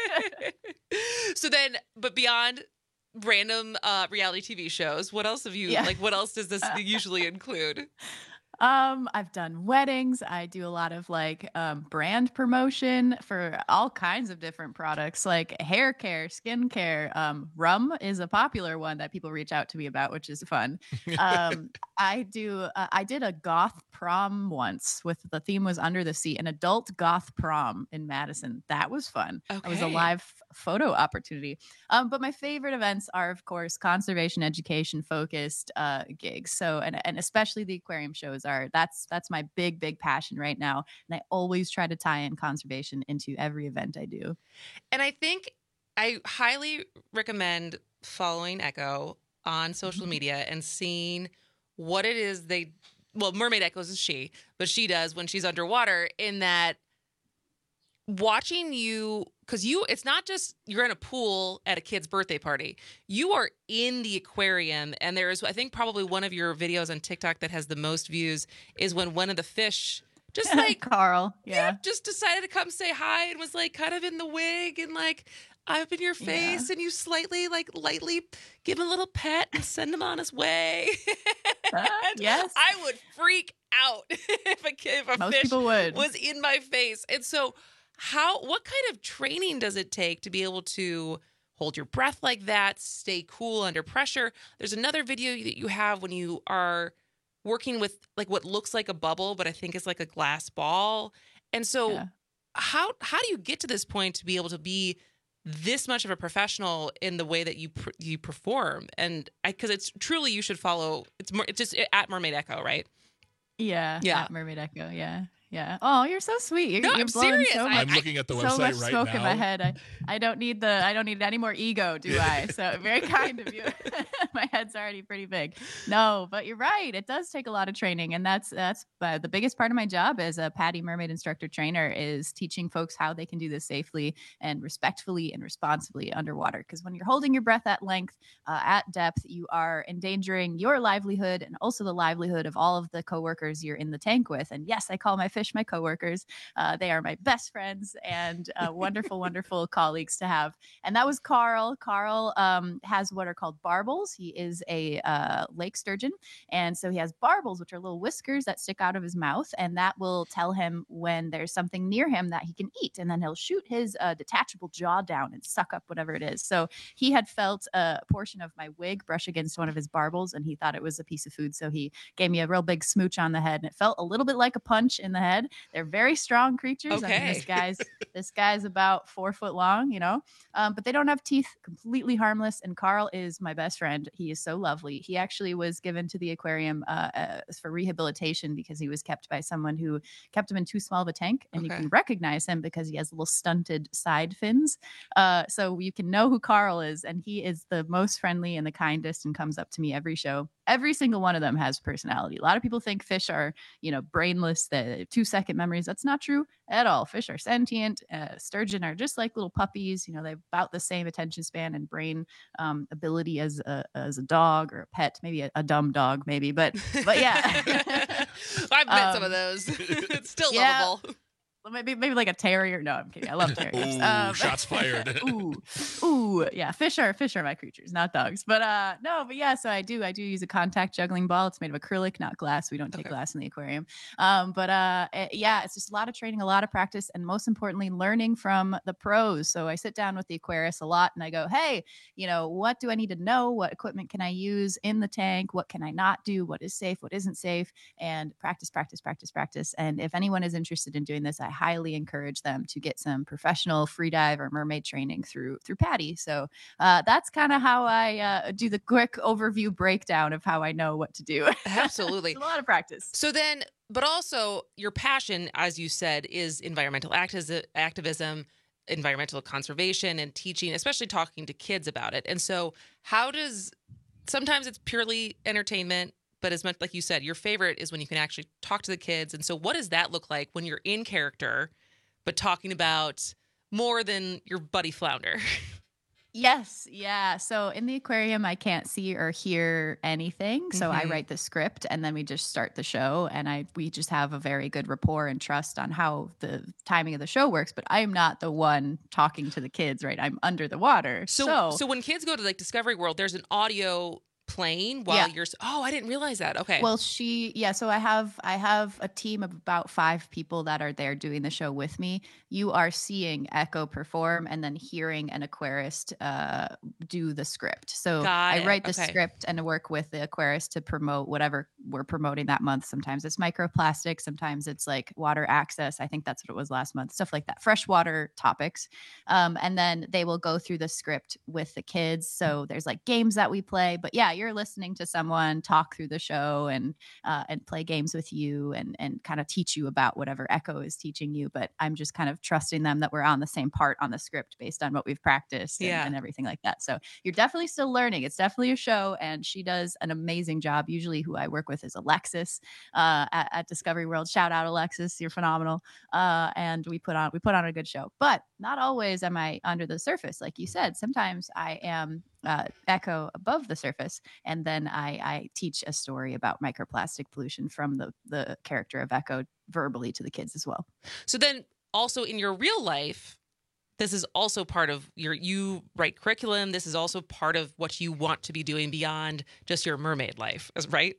So then, but beyond random uh, reality T V shows, what else have you, Yeah. like, what else does this usually include? Um, I've done weddings. I do a lot of like um, brand promotion for all kinds of different products, like hair care, skin care. Um, rum is a popular one that people reach out to me about, which is fun. Um, I do. Uh, I did a goth prom once with the theme was Under the Sea, an adult goth prom in Madison. That was fun. It was a Okay. live f- photo opportunity. Um, but my favorite events are, of course, conservation education focused uh, gigs. So, and and especially the aquarium shows are that's that's my big big passion right now. And I always try to tie in conservation into every event I do. And I think I highly recommend following Echo on social media and seeing what it is they, well, Mermaid Echoes is she, but she does when she's underwater, in that watching you, because you, it's not just you're in a pool at a kid's birthday party. You are in the aquarium, and there is, I think, probably one of your videos on TikTok that has the most views is when one of the fish just like Carl, yeah. just decided to come say hi and was like kind of in the wig and like up in your face, Yeah. and you slightly like lightly give him a little pet and send him on his way. And yes. I would freak out if a kid, if a Most fish people would. was in my face. And so, how? What kind of training does it take to be able to hold your breath like that, stay cool under pressure? There's another video that you have when you are working with like what looks like a bubble, but I think it's like a glass ball. And so, Yeah. how how do you get to this point to be able to be this much of a professional in the way that you pr- you perform? And because it's truly, you should follow. It's more. It's just at Mermaid Echo, right? Yeah. Yeah. At Mermaid Echo. Yeah. Yeah. Oh, you're so sweet. You're, No, you're I'm blowing serious. so I- much, I'm looking at the so website much right smoke now. in my head. I, I don't need the I don't need any more ego, do I? So very kind of you. My head's already pretty big. No, but you're right. It does take a lot of training, and that's that's uh, the biggest part of my job as a PADI mermaid instructor trainer is teaching folks how they can do this safely and respectfully and responsibly underwater. Because when you're holding your breath at length, uh, at depth, you are endangering your livelihood and also the livelihood of all of the coworkers you're in the tank with. And yes, I call my fish my coworkers. Uh, they are my best friends and uh, wonderful, wonderful colleagues to have. And that was Carl. Carl um, has what are called barbels. He is a uh, lake sturgeon. And so he has barbels, which are little whiskers that stick out of his mouth. And that will tell him when there's something near him that he can eat. And then he'll shoot his uh, detachable jaw down and suck up whatever it is. So he had felt a portion of my wig brush against one of his barbels, and he thought it was a piece of food. So he gave me a real big smooch on the head, and it felt a little bit like a punch in the head. They're very strong creatures. I mean, this Okay. guy's this guy's about four foot long, you know, um, but they don't have teeth. Completely harmless. And Carl is my best friend. He is so lovely. He actually was given to the aquarium uh, uh, for rehabilitation because he was kept by someone who kept him in too small of a tank, and you Okay. can recognize him because he has little stunted side fins. Uh, so you can know who Carl is, and he is the most friendly and the kindest, and comes up to me every show. Every single one of them has personality. A lot of people think fish are, you know, brainless, the two second memories. That's not true at all. Fish are sentient. Uh, sturgeon are just like little puppies. You know, they've about the same attention span and brain um, ability as a as a dog or a pet. Maybe a, a dumb dog, maybe. But but yeah, I've met some Um, of those. It's still yeah. lovable. Well, maybe maybe like a terrier. No, I'm kidding. I love terriers. Ooh, shots fired. ooh, ooh, yeah. Fish are fish are my creatures, not dogs. But uh, no, but yeah. So I do I do use a contact juggling ball. It's made of acrylic, not glass. We don't take Okay. glass in the aquarium. Um, but uh, eh, yeah, it's just a lot of training, a lot of practice, and most importantly, learning from the pros. So I sit down with the aquarist a lot, and I go, hey, you know, what do I need to know? What equipment can I use in the tank? What can I not do? What is safe? What isn't safe? And practice, practice, practice, practice. And if anyone is interested in doing this, I highly encourage them to get some professional free dive or mermaid training through through PADI. So uh, that's kind of how I uh, do the quick overview breakdown of how I know what to do. Absolutely. It's a lot of practice. So then, but also your passion, as you said, is environmental activism, activism, environmental conservation, and teaching, especially talking to kids about it. And so, how does sometimes it's purely entertainment, but as much like you said, your favorite is when you can actually talk to the kids. And so, what does that look like when you're in character, but talking about more than your buddy flounder? Yes, yeah. So in the aquarium, I can't see or hear anything. So I Mhm. write the script, and then we just start the show, and I we just have a very good rapport and trust on how the timing of the show works. But I am not the one talking to the kids, right? I'm under the water. So, So, so when kids go to like Discovery World, there's an audio playing while Yeah. you're. Oh, I didn't realize that. Okay. Well, she, yeah. So I have, I have a team of about five people that are there doing the show with me. You are seeing Echo perform and then hearing an aquarist uh, do the script. So Got I it. write the Okay. script and work with the aquarist to promote whatever we're promoting that month. Sometimes it's microplastics. Sometimes it's like water access. I think that's what it was last month. Stuff like that. Freshwater topics. Um, and then they will go through the script with the kids. So there's like games that we play. But yeah, you're listening to someone talk through the show and uh, and play games with you and and kind of teach you about whatever Echo is teaching you. But I'm just kind of trusting them that we're on the same part on the script based on what we've practiced and, Yeah. and everything like that. So you're definitely still learning. It's definitely a show, and she does an amazing job. Usually, who I work with is Alexis uh, at, at Discovery World. Shout out, Alexis, you're phenomenal. Uh, and we put on we put on a good show. But not always am I under the surface, like you said. Sometimes I am uh, Echo above the surface, and then I, I teach a story about microplastic pollution from the the character of Echo verbally to the kids as well. So then also in your real life, this is also part of your, you write curriculum. This is also part of what you want to be doing beyond just your mermaid life, is- right?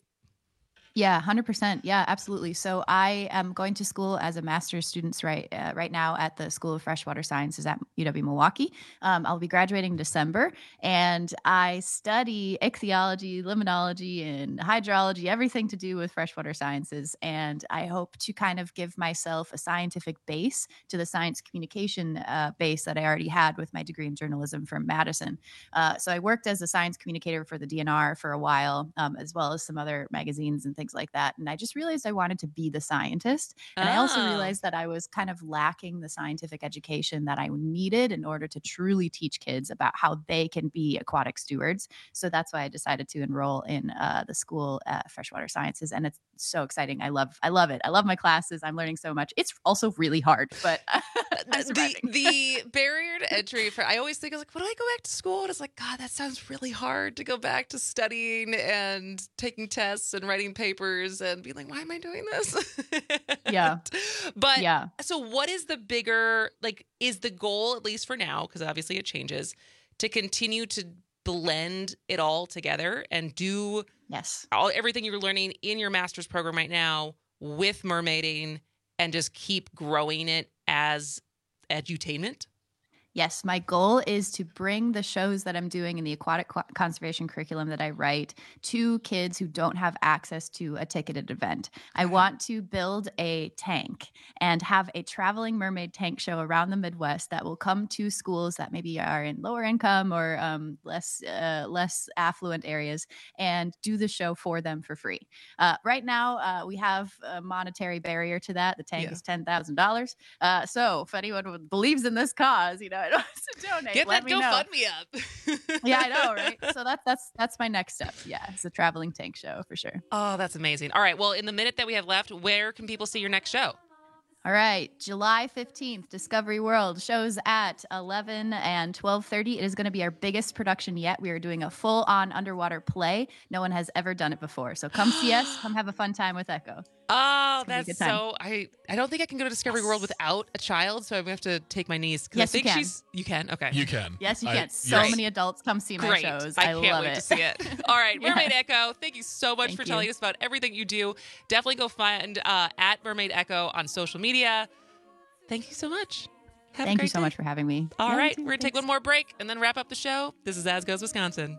Yeah, one hundred percent. Yeah, absolutely. So I am going to school as a master's student right uh, right now at the School of Freshwater Sciences at U W Milwaukee. Um, I'll be graduating in December, and I study ichthyology, limnology, and hydrology, everything to do with freshwater sciences. And I hope to kind of give myself a scientific base to the science communication uh, base that I already had with my degree in journalism from Madison. Uh, so I worked as a science communicator for the D N R for a while, um, as well as some other magazines and things like that. And I just realized I wanted to be the scientist. And I also Oh. realized that I was kind of lacking the scientific education that I needed in order to truly teach kids about how they can be aquatic stewards. So that's why I decided to enroll in uh, the school at Freshwater Sciences. And it's so exciting. I love, I love it. I love my classes. I'm learning so much. It's also really hard, but I'm the, surviving. the barrier to entry for, I always think, I was like, would I go back to school? And it's like, God, that sounds really hard to go back to studying and taking tests and writing papers and being like, why am I doing this? Yeah. But Yeah. so what is the bigger, like, is the goal, at least for now, because obviously it changes, to continue to blend it all together and do yes all everything you're learning in your master's program right now with mermaiding and just keep growing it as edutainment? Yes, my goal is to bring the shows that I'm doing in the aquatic qu- conservation curriculum that I write to kids who don't have access to a ticketed event. I want to build a tank and have a traveling mermaid tank show around the Midwest that will come to schools that maybe are in lower income or um, less uh, less affluent areas and do the show for them for free. Uh, right now, uh, we have a monetary barrier to that. The tank Yeah. is ten thousand dollars. Uh, so if anyone believes in this cause, you know, I don't have to donate. Get Let that me know. GoFundMe up. Yeah, I know, right? So that's that's that's my next step. Yeah, it's a traveling tank show for sure. Oh, that's amazing. All right. Well, in the minute that we have left, where can people see your next show? All right, July fifteenth, Discovery World shows at eleven and twelve thirty. It is going to be our biggest production yet. We are doing a full-on underwater play. No one has ever done it before. So come see us. Come have a fun time with Echo. Oh, It's gonna be a that's good time. so. I I don't think I can go to Discovery World without a child, so I'm gonna have to take my niece. 'cause Yes, I you think can. she's. You can. Okay. You can. Yes, you I- can. So Great. many adults come see my Great. shows. I I, can't love wait it. to see it. All right, Yeah. Mermaid Echo, thank you so much Thank for you. telling us about everything you do. Definitely go find uh, at Mermaid Echo on social media. Thank you so much. Have a Thank you great so day. much for having me. All Yeah, you right, too. we're gonna take Thanks. one more break and then wrap up the show. This is As Goes Wisconsin.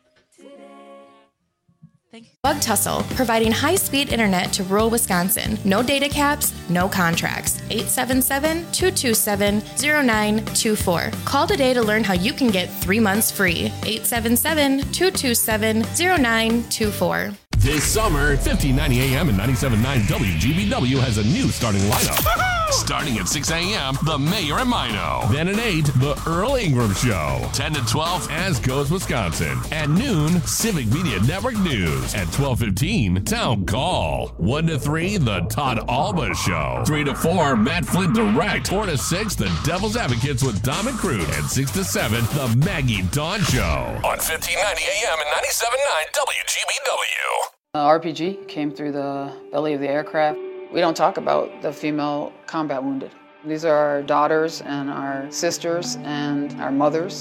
Bug Tussle, providing high-speed internet to rural Wisconsin. No data caps, no contracts. eight seven seven, two two seven, zero nine two four. Call today to learn how you can get three months free. eight seven seven, two two seven, zero nine two four. This summer, fifteen ninety A M and ninety-seven point nine W G B W has a new starting lineup. Starting at six A M, The Mayor and Mino. Then at eight, The Earl Ingram Show. ten to twelve, As Goes Wisconsin. At noon, Civic Media Network News. At twelve fifteen, Town Call. one to three, The Todd Alba Show. three to four, Matt Flint Direct. four to six, The Devil's Advocates with Dom and Crude. And six to seven, The Maggie Dawn Show. On fifteen ninety A M and ninety-seven point nine W G B W. Uh, R P G came through the belly of the aircraft. We don't talk about the female combat wounded. These are our daughters and our sisters and our mothers.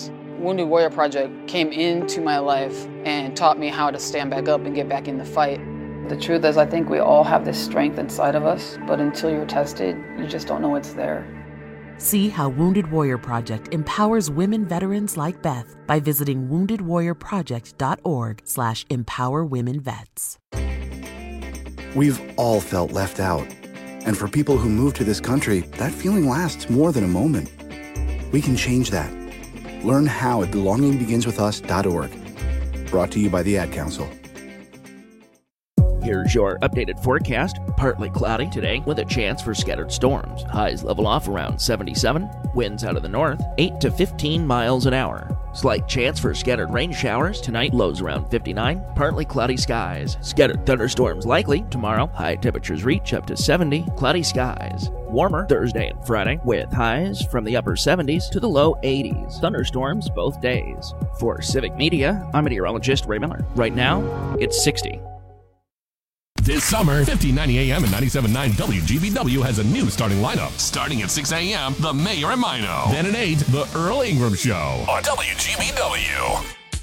Wounded Warrior Project came into my life and taught me how to stand back up and get back in the fight. The truth is, I think we all have this strength inside of us, but until you're tested, you just don't know it's there. See how Wounded Warrior Project empowers women veterans like Beth by visiting wounded warrior project dot org slash empower women vets. We've all felt left out. And for people who move to this country, that feeling lasts more than a moment. We can change that. Learn how at belonging begins with us dot org. Brought to you by the Ad Council. Here's your updated forecast. Partly cloudy today with a chance for scattered storms. Highs level off around seventy-seven. Winds out of the north, eight to fifteen miles an hour. Slight chance for scattered rain showers. Tonight, lows around fifty-nine. Partly cloudy skies. Scattered thunderstorms likely. Tomorrow, high temperatures reach up to seventy. Cloudy skies. Warmer Thursday and Friday with highs from the upper seventies to the low eighties. Thunderstorms both days. For Civic Media, I'm meteorologist Ray Miller. Right now, it's sixty. This summer, fifteen ninety A M and ninety-seven point nine W G B W has a new starting lineup. Starting at six A M, The Mayor and Mino. Then at eight, The Earl Ingram Show on W G B W.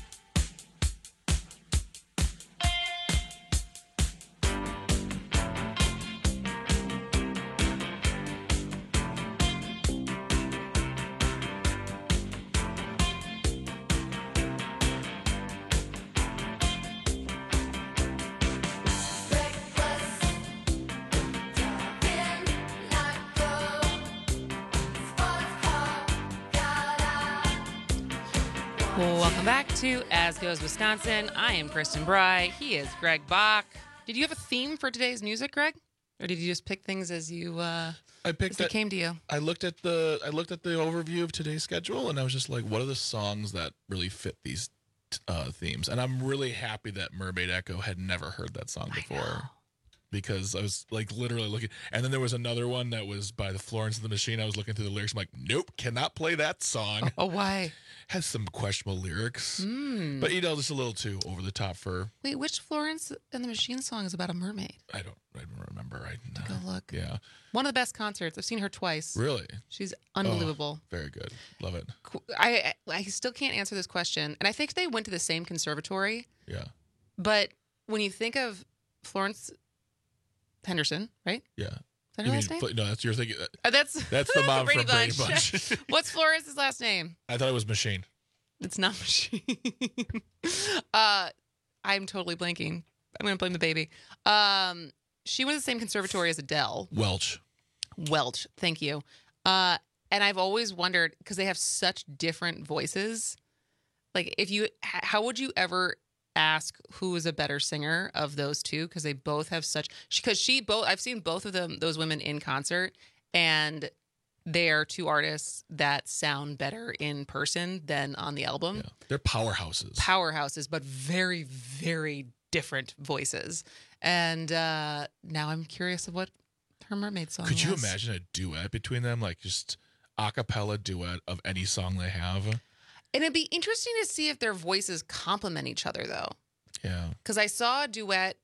Welcome back to As Goes Wisconsin. I am Kristen Bry. He is Greg Bach. Did you have a theme for today's music, Greg? Or did you just pick things as you uh I picked as they that, came to you? I looked at the I looked at the overview of today's schedule and I was just like, what are the songs that really fit these uh, themes? And I'm really happy that Mermaid Echo had never heard that song before. Because I was like literally looking, and then there was another one that was by the Florence and the Machine. I was looking through the lyrics. I'm like, nope, cannot play that song. Oh, why? Has some questionable lyrics, Mm. but you know, just a little too over the top for. Wait, which Florence and the Machine song is about a mermaid? I don't, I don't remember. I Take a look. Yeah, One of the best concerts. I've seen her twice. really. She's unbelievable. Oh, very good. Love it. I I still can't answer this question, and I think they went to the same conservatory. Yeah. But when you think of Florence Henderson, right? Yeah. Is that You her last mean- name? No, that's you're thinking. Uh, that's That's the mom Brady from Brady Bunch. Bunch. What's Florence's last name? I thought it was Machine. It's not Machine. uh, I'm totally blanking. I'm going to blame the baby. Um, she went to the same conservatory as Adele. Welch. Welch, thank you. Uh, and I've always wondered, because they have such different voices. Like, if you, h- how would you ever ask who is a better singer of those two? Because they both have such, because she both, I've seen both of them, those women in concert, and they are two artists that sound better in person than on the album. Yeah. They're powerhouses. Powerhouses, but very, very different voices. And uh, now I'm curious of what her mermaid song Could you is. imagine a duet between them, like just a cappella duet of any song they have? And it'd be interesting to see if their voices complement each other, though. Yeah. Because I saw a duet,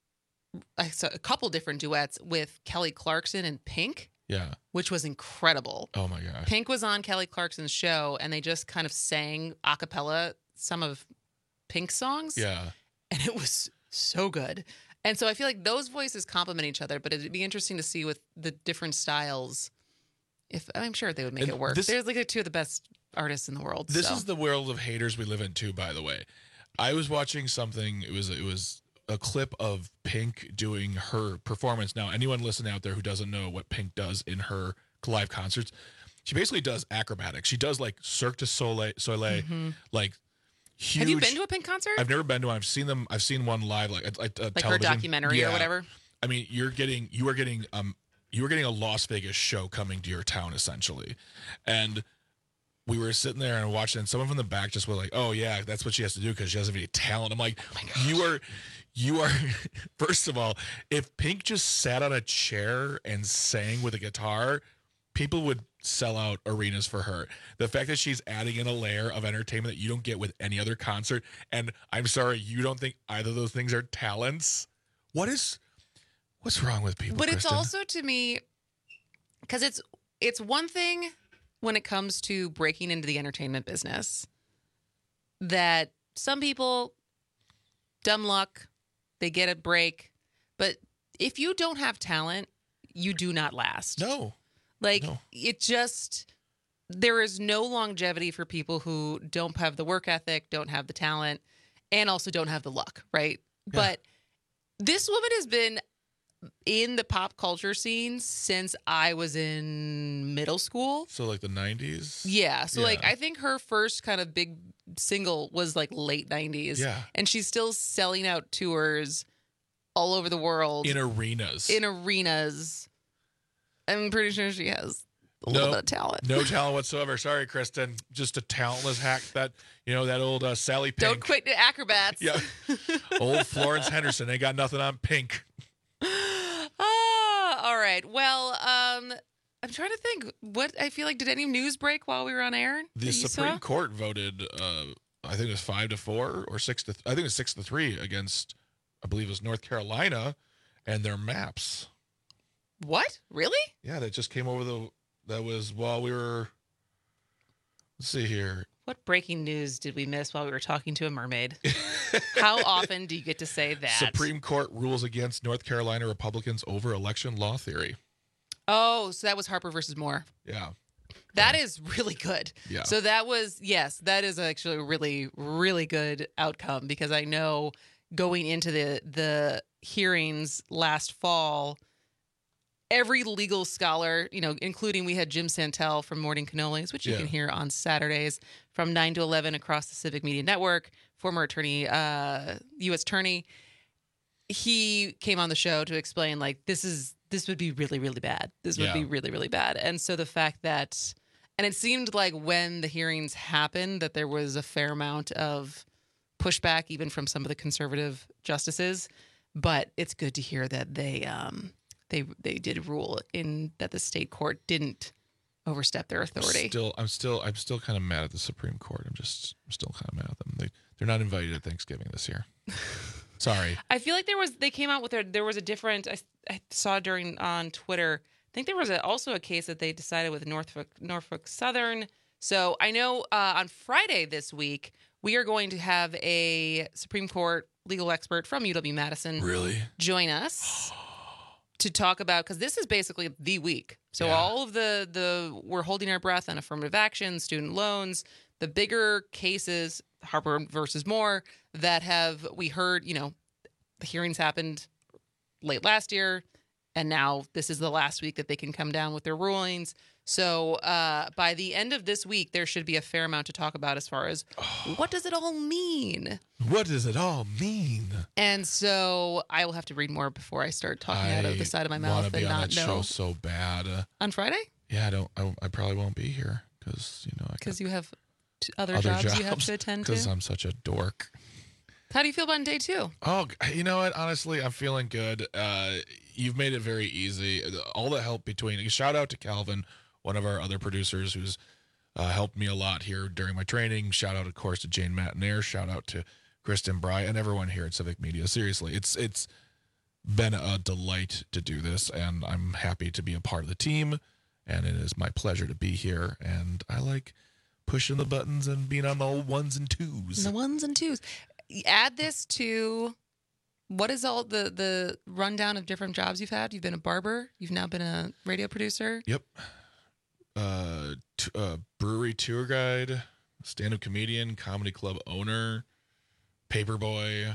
I saw a couple different duets with Kelly Clarkson and Pink, Yeah. which was incredible. Oh my gosh. Pink was on Kelly Clarkson's show, and they just kind of sang a cappella some of Pink's songs. Yeah. And it was so good. And so I feel like those voices complement each other, but it'd be interesting to see with the different styles. If I'm sure they would make And it work. this- They're like two of the best artists in the world. This so. is the world of haters we live in too, by the way. I was watching something, it was it was a clip of Pink doing her performance. Now, anyone listening out there who doesn't know what Pink does in her live concerts, she basically does acrobatics. She does like Cirque du Soleil, Soleil Mhm. like huge. Have you been to a Pink concert? I've never been to one. I've seen them. I've seen one live, like at, at, uh, Like her television. documentary or Yeah. whatever? I mean, you're getting you are getting um you are getting a Las Vegas show coming to your town essentially, and we were sitting there and watching, and someone from the back just was like, "Oh yeah, that's what she has to do because she doesn't have any talent." I'm like, "You are, you are." First of all, if Pink just sat on a chair and sang with a guitar, people would sell out arenas for her. The fact that she's adding in a layer of entertainment that you don't get with any other concert, and I'm sorry, you don't think either of those things are talents? What is, what's wrong with people? But it's Kristen? also to me, because it's it's one thing when it comes to breaking into the entertainment business. that some people, dumb luck, they get a break. But if you don't have talent, you do not last. No. Like, no. it just, there is no longevity for people who don't have the work ethic, don't have the talent, and also don't have the luck, right? Yeah. But this woman has been in the pop culture scene since I was in middle school. So like the nineties? Yeah. So yeah. like I think her first kind of big single was like late nineties. Yeah. And she's still selling out tours all over the world. In arenas. In arenas. I'm pretty sure she has a no, little bit of talent. No talent whatsoever. Sorry, Kristen. Just a talentless hack. That, you know, that old uh, Sally Pink. Don't quit the acrobats. Yeah. Old Florence Henderson. Ain't got nothing on Pink. Ah, all right. Well, um, I'm trying to think. What I feel like, did any news break while we were on air? The Supreme saw? Court voted, uh, I think it was five to four or six to, th- I think it was six to three against, I believe it was North Carolina and their maps. What? Really? Yeah, that just came over the, that was while we were, let's see here. What breaking news did we miss while we were talking to a mermaid? How often do you get to say that? Supreme Court rules against North Carolina Republicans over election law theory. Oh, so that was Harper versus Moore. Yeah. That yeah. is really good. Yeah. So that was, yes, that is actually a really, really good outcome because I know going into the the hearings last fall, every legal scholar, you know, including we had Jim Santel from Morning Cannolis, which you yeah. can hear on Saturdays from nine to eleven across the Civic Media Network, former attorney, uh, U S attorney. He came on the show to explain, like, this is, this would be really, really bad. This would yeah. be really, really bad. And so the fact that, and it seemed like when the hearings happened that there was a fair amount of pushback, even from some of the conservative justices, but it's good to hear that they, um, They they did rule in that the state court didn't overstep their authority. I'm still, I'm still, I'm still kind of mad at the Supreme Court. I'm just, I'm still kind of mad at them. They, they're not invited at Thanksgiving this year. Sorry. I feel like there was, they came out with their, there was a different, I, I saw during on Twitter. I think there was a, also a case that they decided with Norfolk, Norfolk Southern. So I know uh, on Friday this week we are going to have a Supreme Court legal expert from U W Madison. Really? Join us. To talk about, because this is basically the week. So yeah. all of the, the, we're holding our breath on affirmative action, student loans, the bigger cases, Harper versus Moore, that have, we heard, you know, the hearings happened late last year, and now this is the last week that they can come down with their rulings. So uh, by the end of this week, there should be a fair amount to talk about as far as oh. what does it all mean? What does it all mean? And so I will have to read more before I start talking I out of the side of my mouth and be on not that know. Show so bad. Uh, on Friday? Yeah, I don't. I, I probably won't be here because you know because you have t- other, other jobs, jobs you have to attend to. Because I'm such a dork. How do you feel about day two? Oh, you know what? Honestly, I'm feeling good. Uh, you've made it very easy. All the help between. Shout out to Calvin, one of our other producers, who's uh, helped me a lot here during my training. Shout out, of course, to Jane Matinaire. Shout out to Kristen Bry and everyone here at Civic Media. Seriously, it's it's been a delight to do this, and I'm happy to be a part of the team. And it is my pleasure to be here. And I like pushing the buttons and being on the ones and twos. The ones and twos. Add this to what is all the the rundown of different jobs you've had. You've been a barber. You've now been a radio producer. Yep. Uh, t- uh brewery tour guide, stand-up comedian, comedy club owner, paperboy.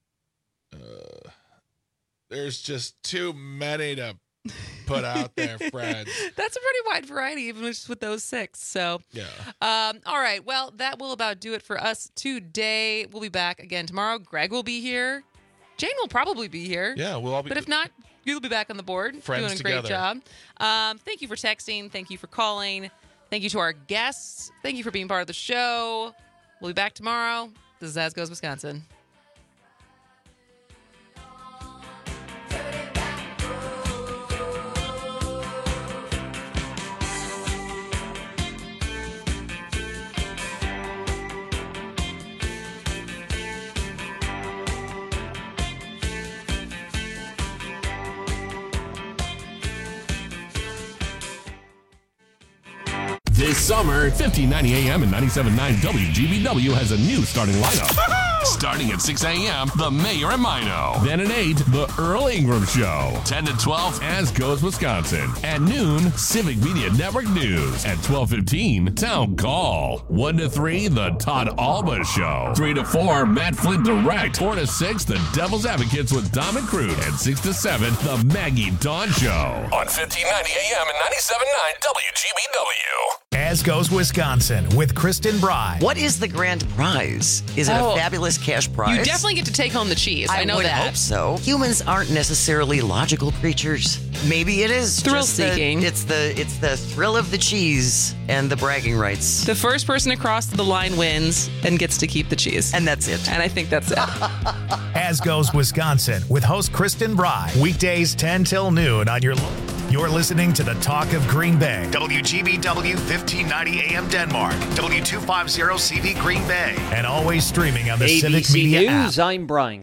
Uh, there's just too many to put out there, friends. That's a pretty wide variety, even just with those six. So, yeah. Um, all right. Well, that will about do it for us today. We'll be back again tomorrow. Greg will be here. Jane will probably be here. Yeah, we'll all be. But if not, you'll be back on the board. Friends doing a great together. job. Um, thank you for texting. Thank you for calling. Thank you to our guests. Thank you for being part of the show. We'll be back tomorrow. This is As Goes Wisconsin. This summer, fifteen ninety A M and ninety-seven point nine W G B W has a new starting lineup. Starting at six a.m., The Mayor and Mino. Then at eight, The Earl Ingram Show. ten to twelve, As Goes Wisconsin. At noon, Civic Media Network News. At twelve fifteen, Town Call. one to three, The Todd Alba Show. three to four, Matt Flint Direct. four to six, The Devil's Advocates with Dom and Crude. And six to seven, The Maggie Dawn Show. On fifteen ninety A M and ninety-seven point nine W G B W. As Goes Wisconsin with Kristen Bry. What is the grand prize? Is it Oh. a fabulous cash prize? You definitely get to take home the cheese. I, I know would that. hope so. Humans aren't necessarily logical creatures. Maybe it is Thrill just the- seeking. it's the it's the thrill of the cheese and the bragging rights. The first person across the line wins and gets to keep the cheese. And that's it. And I think that's it. As Goes Wisconsin with host Kristen Bry. Weekdays ten till noon on your. You're listening to the Talk of Green Bay. W G B W fifteen ninety A M Denmark. W two fifty C V Green Bay. And always streaming on the A B Civic C Media app. News, I'm Brian